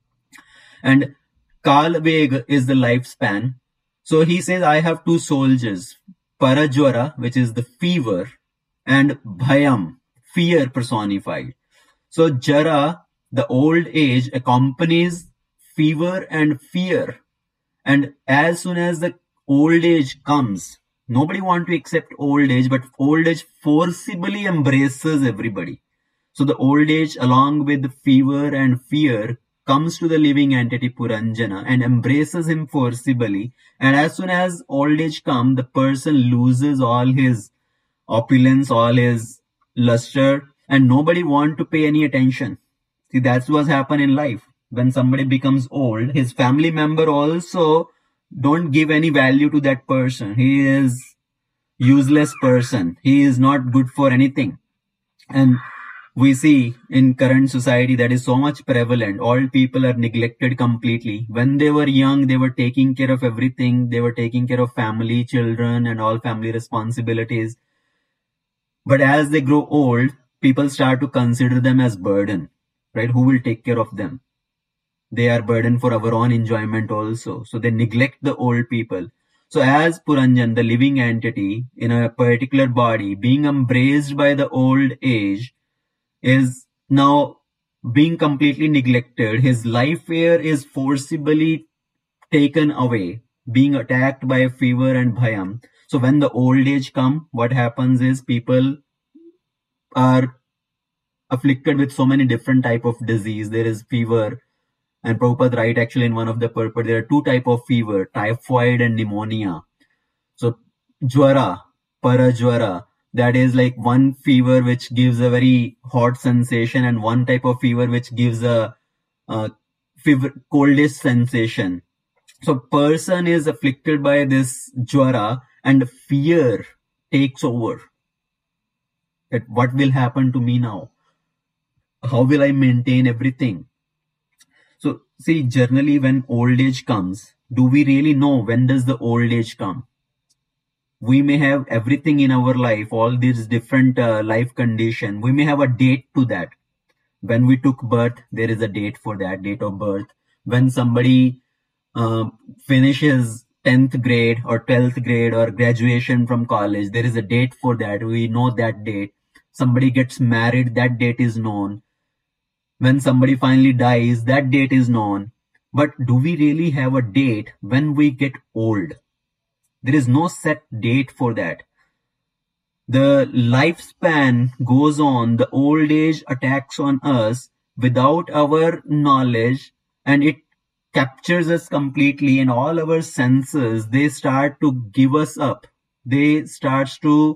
S1: And Kalveg is the lifespan. So he says, I have two soldiers, Parajwara, which is the fever, and Bhayam, fear personified. So Jara, the old age, accompanies fever and fear. And as soon as the old age comes, nobody wants to accept old age, but old age forcibly embraces everybody. So the old age, along with fever and fear, comes to the living entity Puranjana and embraces him forcibly. And as soon as old age comes, the person loses all his opulence, all his luster, and nobody wants to pay any attention. See, that's what's happened in life. When somebody becomes old, his family member also don't give any value to that person. He is useless person. He is not good for anything. And we see in current society that is so much prevalent. Old people are neglected completely. When they were young, they were taking care of everything. They were taking care of family, children, and all family responsibilities. But as they grow old, people start to consider them as burden, right? Who will take care of them? They are burden for our own enjoyment also. So they neglect the old people. So as Puranjan, the living entity in a particular body, being embraced by the old age, is now being completely neglected. His life air is forcibly taken away, being attacked by fever and bhayam. So when the old age come, what happens is people are afflicted with so many different type of disease. There is fever, and Prabhupada write actually in one of the purport, there are two type of fever, typhoid and pneumonia. So jwara, parajwara, that is like one fever which gives a very hot sensation, and one type of fever which gives a fever, coldest sensation. So person is afflicted by this jwara and fear takes over. That what will happen to me now? How will I maintain everything? So see, generally when old age comes, do we really know when does the old age come? We may have everything in our life, all these different life condition. We may have a date to that. When we took birth, there is a date for that, date of birth. When somebody finishes 10th grade or 12th grade or graduation from college, there is a date for that. We know that date. Somebody gets married, that date is known. When somebody finally dies, that date is known. But do we really have a date when we get old? There is no set date for that. The lifespan goes on, the old age attacks on us without our knowledge, and it captures us completely, and all our senses, they start to give us up. They start to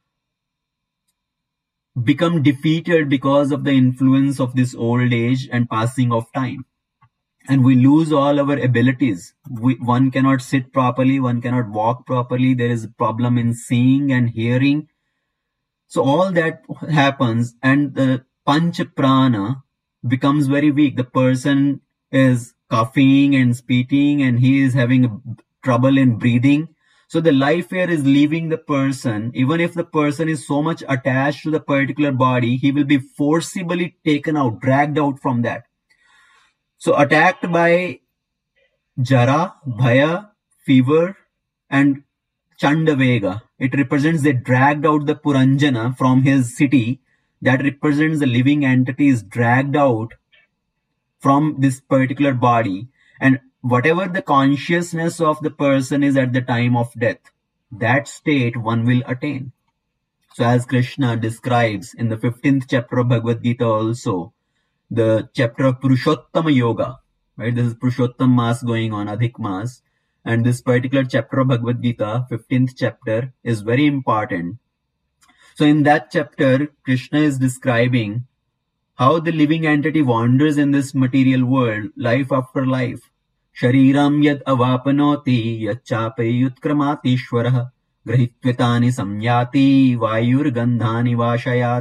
S1: become defeated because of the influence of this old age and passing of time. And we lose all our abilities. One cannot sit properly, one cannot walk properly. There is a problem in seeing and hearing. So all that happens, and the pancha prana becomes very weak. The person is coughing and spitting, and he is having trouble in breathing. So the life air is leaving the person. Even if the person is so much attached to the particular body, he will be forcibly taken out, dragged out from that. So attacked by jara, bhaya, fever, and Chandavega. It represents they dragged out the Puranjana from his city. That represents the living entity is dragged out from this particular body, and whatever the consciousness of the person is at the time of death, that state one will attain. So as Krishna describes in the 15th chapter of Bhagavad Gita also, the chapter of Purushottama Yoga, right? This is Purushottam Mass going on, Adhik Mass. And this particular chapter of Bhagavad Gita, 15th chapter, is very important. So in that chapter, Krishna is describing how the living entity wanders in this material world, life after life. Shariram yad avapanoti yachapayutkramati ishwarah grahitvetani samyati vayur gandhani vashayat.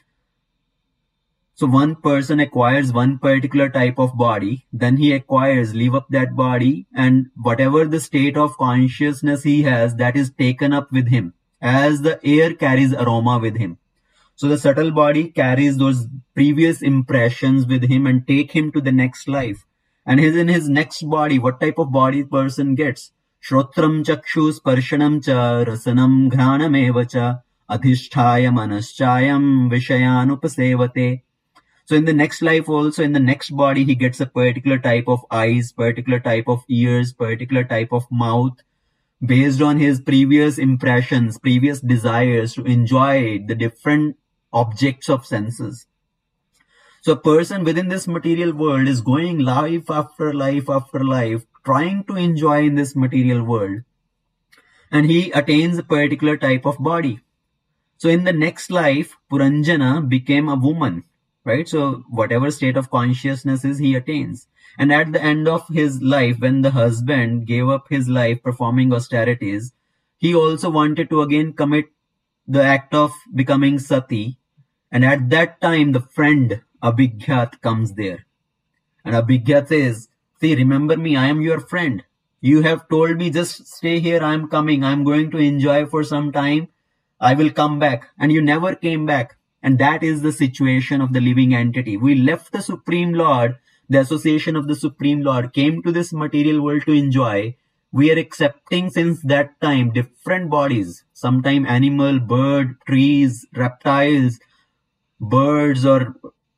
S1: So one person acquires one particular type of body, then he leave up that body, and whatever the state of consciousness he has, that is taken up with him, as the air carries aroma with him. So the subtle body carries those previous impressions with him and take him to the next life. And in his next body, what type of body person gets? Shrotram chakshu sparshanam cha rasanam ghranam evacha adhishthaya manaschayam vishayanupasevate. So in the next life also, in the next body, he gets a particular type of eyes, particular type of ears, particular type of mouth, based on his previous impressions, previous desires to enjoy the different objects of senses. So a person within this material world is going life after life after life, trying to enjoy in this material world. And he attains a particular type of body. So in the next life, Puranjana became a woman, right? So whatever state of consciousness is, he attains. And at the end of his life, when the husband gave up his life performing austerities, he also wanted to again commit the act of becoming sati. And at that time, the friend Abhigyat comes there. And Abhigyat says, see, remember me, I am your friend. You have told me, just stay here, I am coming. I am going to enjoy for some time. I will come back. And you never came back. And that is the situation of the living entity. We left the Supreme Lord, the association of the Supreme Lord, came to this material world to enjoy. We are accepting since that time different bodies, sometime animal, bird, trees, reptiles, birds, or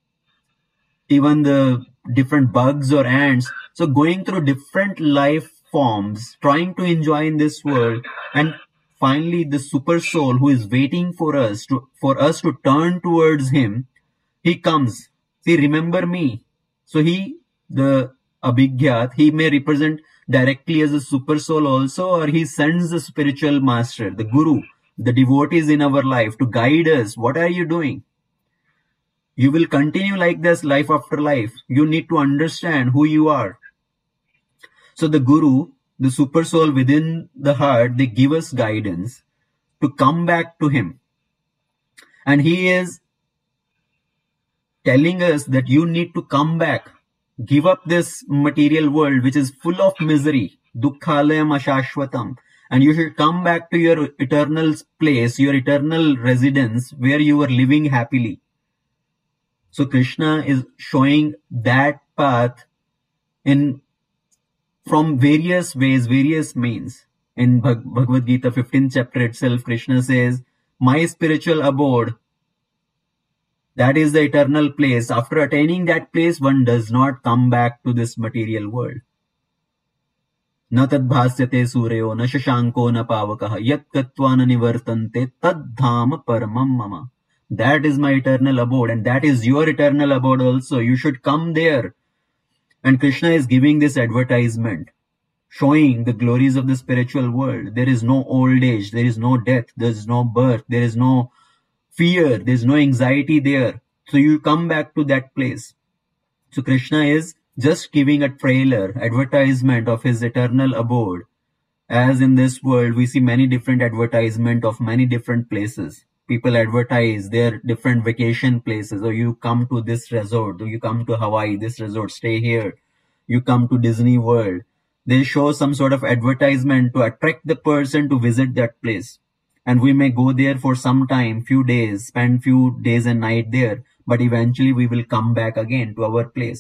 S1: even the different bugs or ants. So going through different life forms, trying to enjoy in this world, and finally the super soul who is waiting for us to turn towards him, he comes. See, remember me. So the Abhigyat, he may represent directly as a super soul also, or he sends the spiritual master, the guru, the devotees in our life to guide us. What are you doing? You will continue like this life after life. You need to understand who you are. So the guru, the super soul within the heart, they give us guidance to come back to him. And he is telling us that you need to come back. Give up this material world which is full of misery. Dukkhalayam ashashvatam. And you should come back to your eternal place, your eternal residence where you are living happily. So Krishna is showing that path from various ways, various means. In Bhagavad Gita 15th chapter itself, Krishna says, my spiritual abode, that is the eternal place. After attaining that place, one does not come back to this material world. Na tad bhasyate suryo, na shashanko, na pavakaha, yat katva na nivartante, tad dhama paramam mama. That is my eternal abode, and that is your eternal abode also. You should come there. And Krishna is giving this advertisement, showing the glories of the spiritual world. There is no old age, there is no death, there is no birth, there is no fear, there is no anxiety there. So you come back to that place. So Krishna is just giving a trailer, advertisement of his eternal abode. As in this world, we see many different advertisements of many different places. People advertise their different vacation places. Or you come to this resort, or you come to Hawaii, this resort, stay here. You come to Disney World. They show some sort of advertisement to attract the person to visit that place. And we may go there for some time, few days, spend few days and night there. But eventually we will come back again to our place.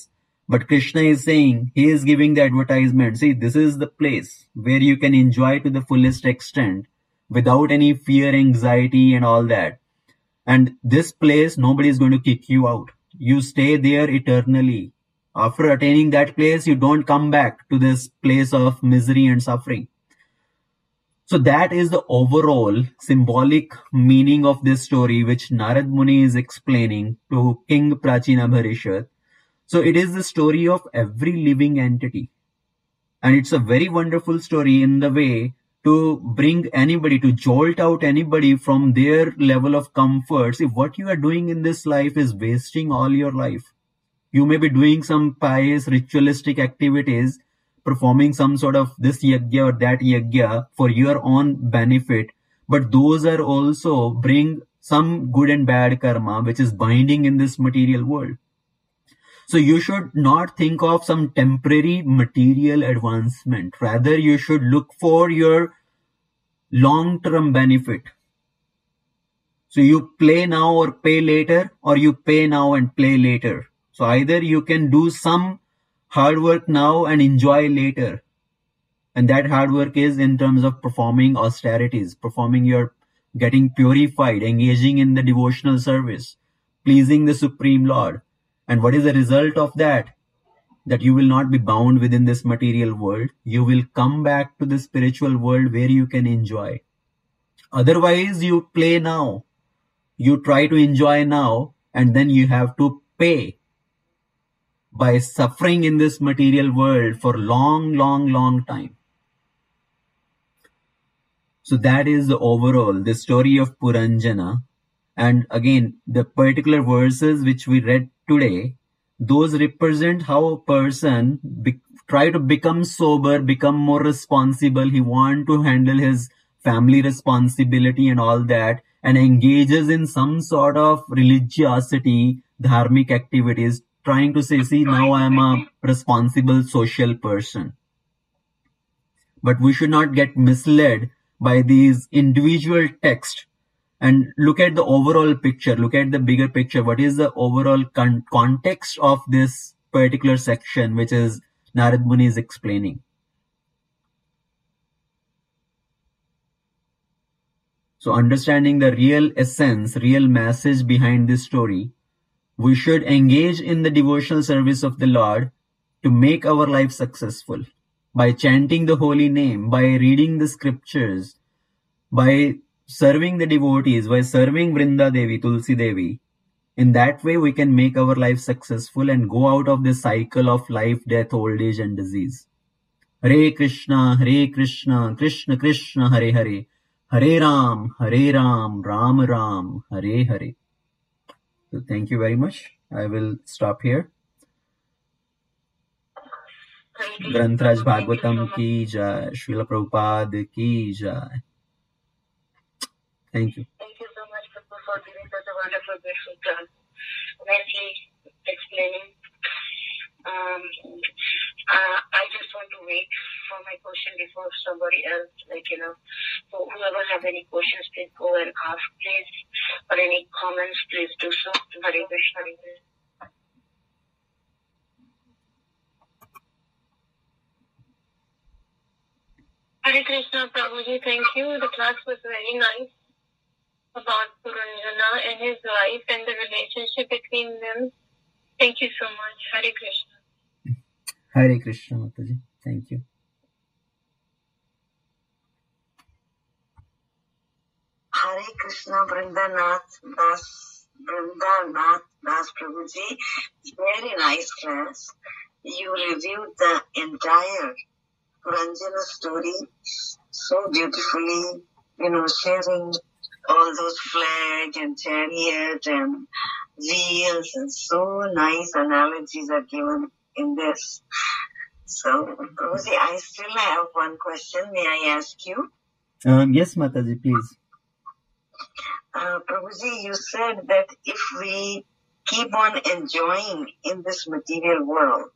S1: But Krishna is saying, he is giving the advertisement. See, this is the place where you can enjoy to the fullest extent without any fear, anxiety, and all that. And this place, nobody is going to kick you out. You stay there eternally. After attaining that place, you don't come back to this place of misery and suffering. So that is the overall symbolic meaning of this story, which Narad Muni is explaining to King Prachinabharishat. So it is the story of every living entity. And it's a very wonderful story in the way to bring anybody, to jolt out anybody from their level of comfort. See, what you are doing in this life is wasting all your life. You may be doing some pious ritualistic activities, performing some sort of this yajna or that yajna for your own benefit, but those are also bring some good and bad karma which is binding in this material world. So you should not think of some temporary material advancement. Rather, you should look for your long-term benefit. So you play now or pay later, or you pay now and play later. So either you can do some hard work now and enjoy later. And that hard work is in terms of performing austerities, performing your getting purified, engaging in the devotional service, pleasing the Supreme Lord. And what is the result of that? That you will not be bound within this material world. You will come back to the spiritual world where you can enjoy. Otherwise, you play now. You try to enjoy now, and then you have to pay by suffering in this material world for long time. So that is the overall, the story of Puranjana. And again, the particular verses which we read today, those represent how a person try to become sober, become more responsible. He want to handle his family responsibility and all that, and engages in some sort of religiosity, dharmic activities, trying to say, see, now I am a responsible social person. But we should not get misled by these individual texts and look at the overall picture, look at the bigger picture. What is the overall context of this particular section, which is Narad Muni is explaining. So understanding the real essence, real message behind this story, we should engage in the devotional service of the Lord to make our life successful by chanting the holy name, by reading the scriptures, by serving the devotees, by serving Vrinda Devi, Tulsi Devi. In that way, we can make our life successful and go out of this cycle of life, death, old age, and disease. Hare Krishna, Krishna Krishna, Hare Hare, Hare Ram, Ram Ram, Hare Hare. So thank you very much. I will stop here. Grantraj Bhagavatam ki jai, Srila Prabhupada ki jai. Thank you.
S2: Thank you so much for giving such a wonderful, beautiful class. Nicely explaining. I just want to wait for my question before somebody else, So whoever have any questions, please go and ask, please. Or any comments, please do so. Hare Krishna. Hare Krishna, Prabhuji, thank you. The class was very nice about Puranjana and his wife and the relationship between them. Thank you so much. Hare Krishna.
S1: Hare Krishna, Mataji. Thank you.
S2: Hare Krishna, Vrindanath Das Prabhuji. Very nice class. You reviewed the entire Puranjana story so beautifully, sharing all those flag and chariot and wheels, and so nice analogies are given in this. So, Prabhuji, I still have one question. May I ask you?
S1: Yes, Mataji, please.
S2: Prabhuji, you said that if we keep on enjoying in this material world,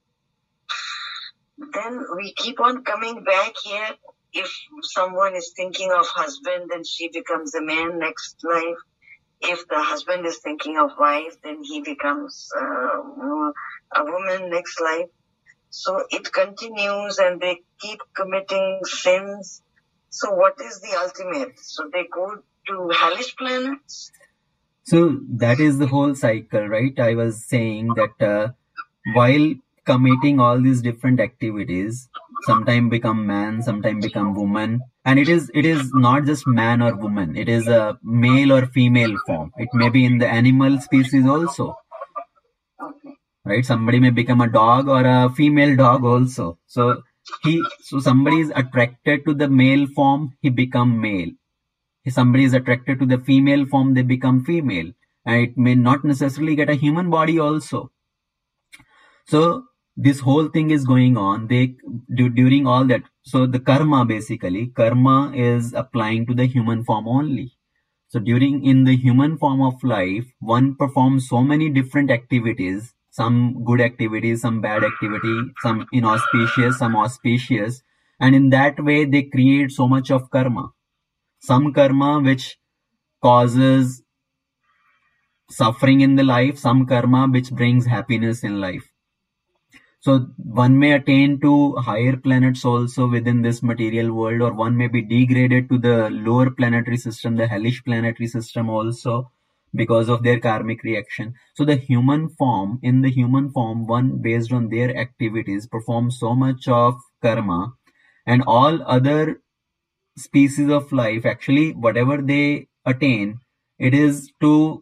S2: then we keep on coming back here. If someone is thinking of husband, then she becomes a man next life. If the husband is thinking of wife, then he becomes a woman next life. So it continues and they keep committing sins. So what is the ultimate? So they go to hellish planets?
S1: So that is the whole cycle, right? I was saying that while committing all these different activities, sometime become man, sometime become woman, and it is not just man or woman. It is a male or female form. It may be in the animal species also, right? Somebody may become a dog or a female dog also. So somebody is attracted to the male form, he become male. If somebody is attracted to the female form, they become female, and it may not necessarily get a human body also. So this whole thing is going on during all that. So the karma is applying to the human form only. So in the human form of life, one performs so many different activities, some good activities, some bad activity, some inauspicious, some auspicious, and in that way they create so much of karma. Some karma which causes suffering in the life, some karma which brings happiness in life. So one may attain to higher planets also within this material world, or one may be degraded to the lower planetary system, the hellish planetary system also, because of their karmic reaction. So in the human form, one based on their activities performs so much of karma, and all other species of life, actually whatever they attain, it is to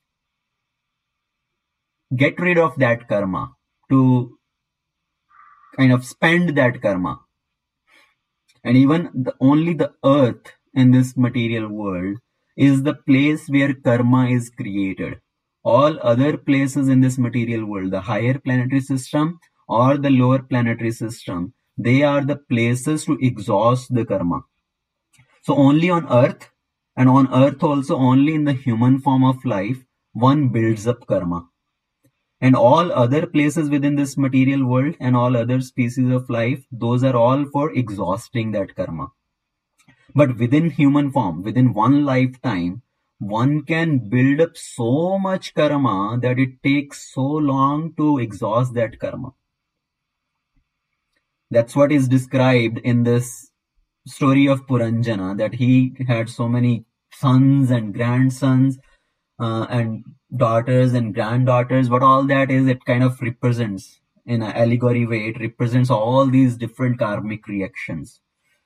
S1: get rid of that karma, to kind of spend that karma. And even only the earth in this material world is the place where karma is created. All other places in this material world, the higher planetary system or the lower planetary system, they are the places to exhaust the karma. So only on earth, and on earth also only in the human form of life, one builds up karma. And all other places within this material world and all other species of life, those are all for exhausting that karma. But within human form, within one lifetime, one can build up so much karma that it takes so long to exhaust that karma. That's what is described in this story of Puranjana, that he had so many sons and grandsons and daughters and granddaughters. What all that is, it kind of represents in an allegory way. It represents all these different karmic reactions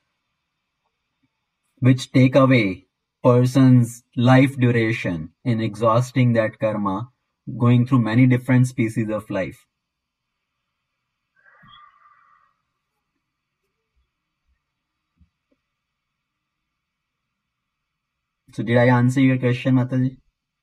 S1: which take away person's life duration in exhausting that karma, going through many different species of life. So did I answer your question, Mataji?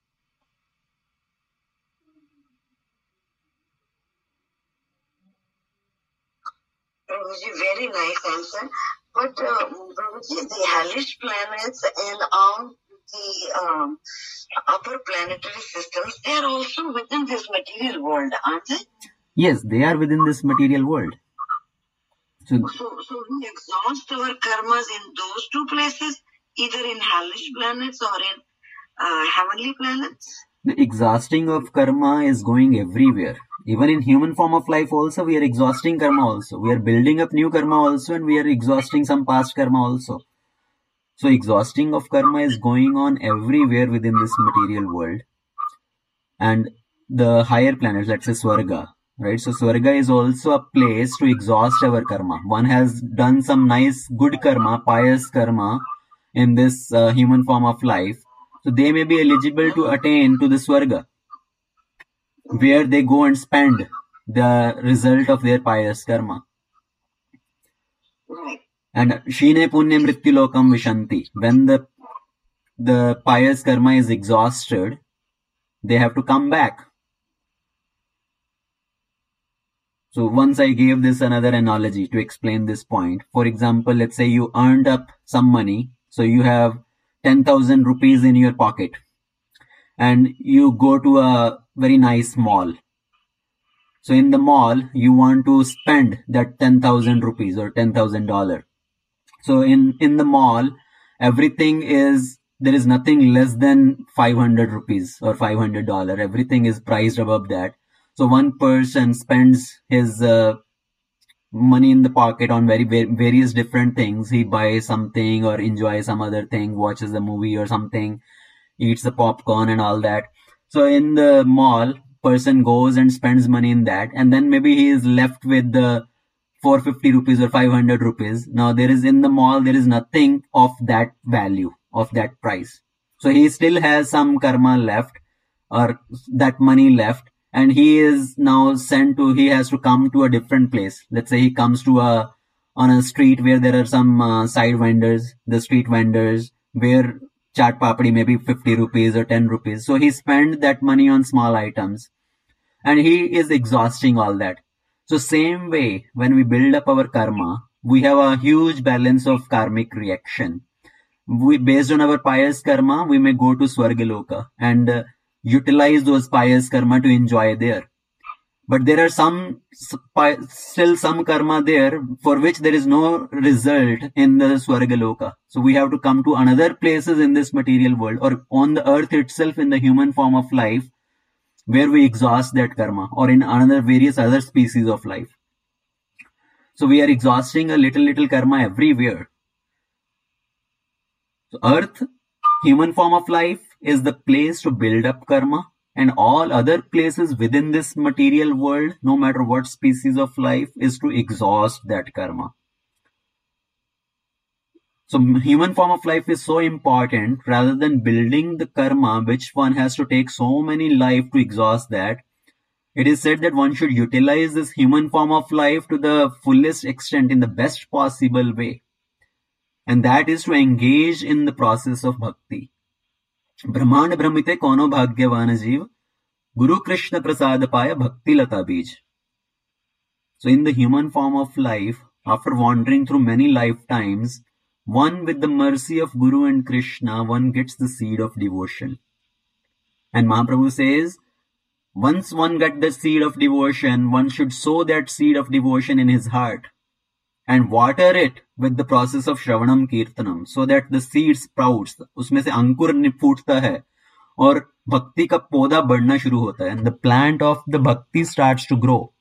S2: Prabhuji, very nice answer. But Prabhuji, the hellish planets and all the upper planetary systems, they are also within this material world, aren't they?
S1: Yes, they are within this material world.
S2: So we exhaust our karmas in those two places, either in hellish planets or in heavenly planets?
S1: The exhausting of karma is going everywhere. Even in human form of life also, we are exhausting karma also. We are building up new karma also, and we are exhausting some past karma also. So exhausting of karma is going on everywhere within this material world. And the higher planets, let's say Swarga, right? So Swarga is also a place to exhaust our karma. One has done some nice good karma, pious karma in this human form of life. So they may be eligible to attain to the Swarga, where they go and spend the result of their pious karma. And Shine Punya Mrityu Lokam Vishanti. When the pious karma is exhausted, they have to come back. So once I gave this another analogy to explain this point. For example, let's say you earned up some money. So you have 10,000 rupees in your pocket. And you go to a very nice mall. So in the mall, you want to spend that 10,000 rupees or $10,000. So in the mall, everything is there is nothing less than 500 rupees or $500. Everything is priced above that. So one person spends his money in the pocket on various different things. He buys something or enjoys some other thing, watches a movie or something, eats the popcorn and all that. So in the mall, person goes and spends money in that, and then maybe he is left with the 450 rupees or 500 rupees. Now there is in the mall, there is nothing of that value, of that price. So he still has some karma left or that money left, and he is now he has to come to a different place. Let's say he comes to on a street where there are some side vendors, the street vendors, where chaat papdi maybe 50 rupees or 10 rupees. So he spent that money on small items and he is exhausting all that. So same way, when we build up our karma, we have a huge balance of karmic reaction. Based on our pious karma, we may go to Swargaloka and utilize those pious karma to enjoy there. But there are still some karma there for which there is no result in the Swargaloka. So we have to come to another places in this material world or on the earth itself in the human form of life where we exhaust that karma, or in various other species of life. So we are exhausting a little karma everywhere. So earth, human form of life, is the place to build up karma, and all other places within this material world, no matter what species of life, is to exhaust that karma. So human form of life is so important. Rather than building the karma, which one has to take so many life to exhaust that, it is said that one should utilize this human form of life to the fullest extent in the best possible way. And that is to engage in the process of bhakti. Brahmand Brahmite kono bhagyavana jeev, Guru Krishna prasad paya bhakti lata bij. So in the human form of life, after wandering through many lifetimes, one with the mercy of Guru and Krishna, one gets the seed of devotion. And Mahaprabhu says, once one got the seed of devotion, one should sow that seed of devotion in his heart and water it with the process of Shravanam Kirtanam, so that the seed sprouts, उसमें से अंकुर फूटता है और भक्ति का पौधा बढ़ना शुरू होता है, and the plant of the bhakti starts to grow.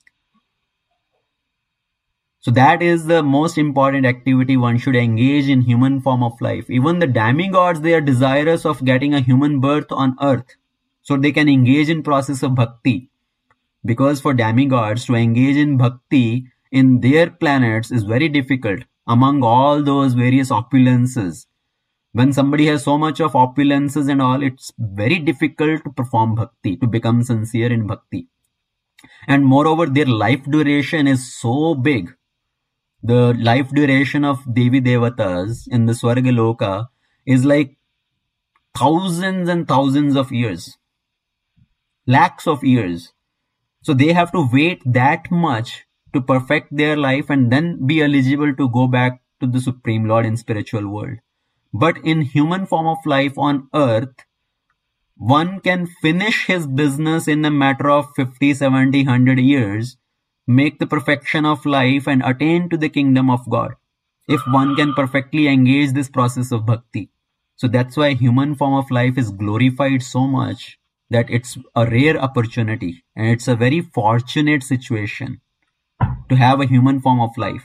S1: So that is the most important activity one should engage in human form of life. Even the demigods, they are desirous of getting a human birth on earth so they can engage in process of bhakti. Because for demigods to engage in bhakti in their planets is very difficult among all those various opulences. When somebody has so much of opulences and all, it's very difficult to perform bhakti, to become sincere in bhakti. And moreover, their life duration is so big. The life duration of Devi Devatas in the Swargaloka is like thousands and thousands of years, lakhs of years. So they have to wait that much to perfect their life and then be eligible to go back to the Supreme Lord in spiritual world. But in human form of life on earth, one can finish his business in a matter of 50, 70, 100 years, make the perfection of life and attain to the kingdom of God, if one can perfectly engage this process of bhakti. So that's why human form of life is glorified so much that it's a rare opportunity and it's a very fortunate situation to have a human form of life.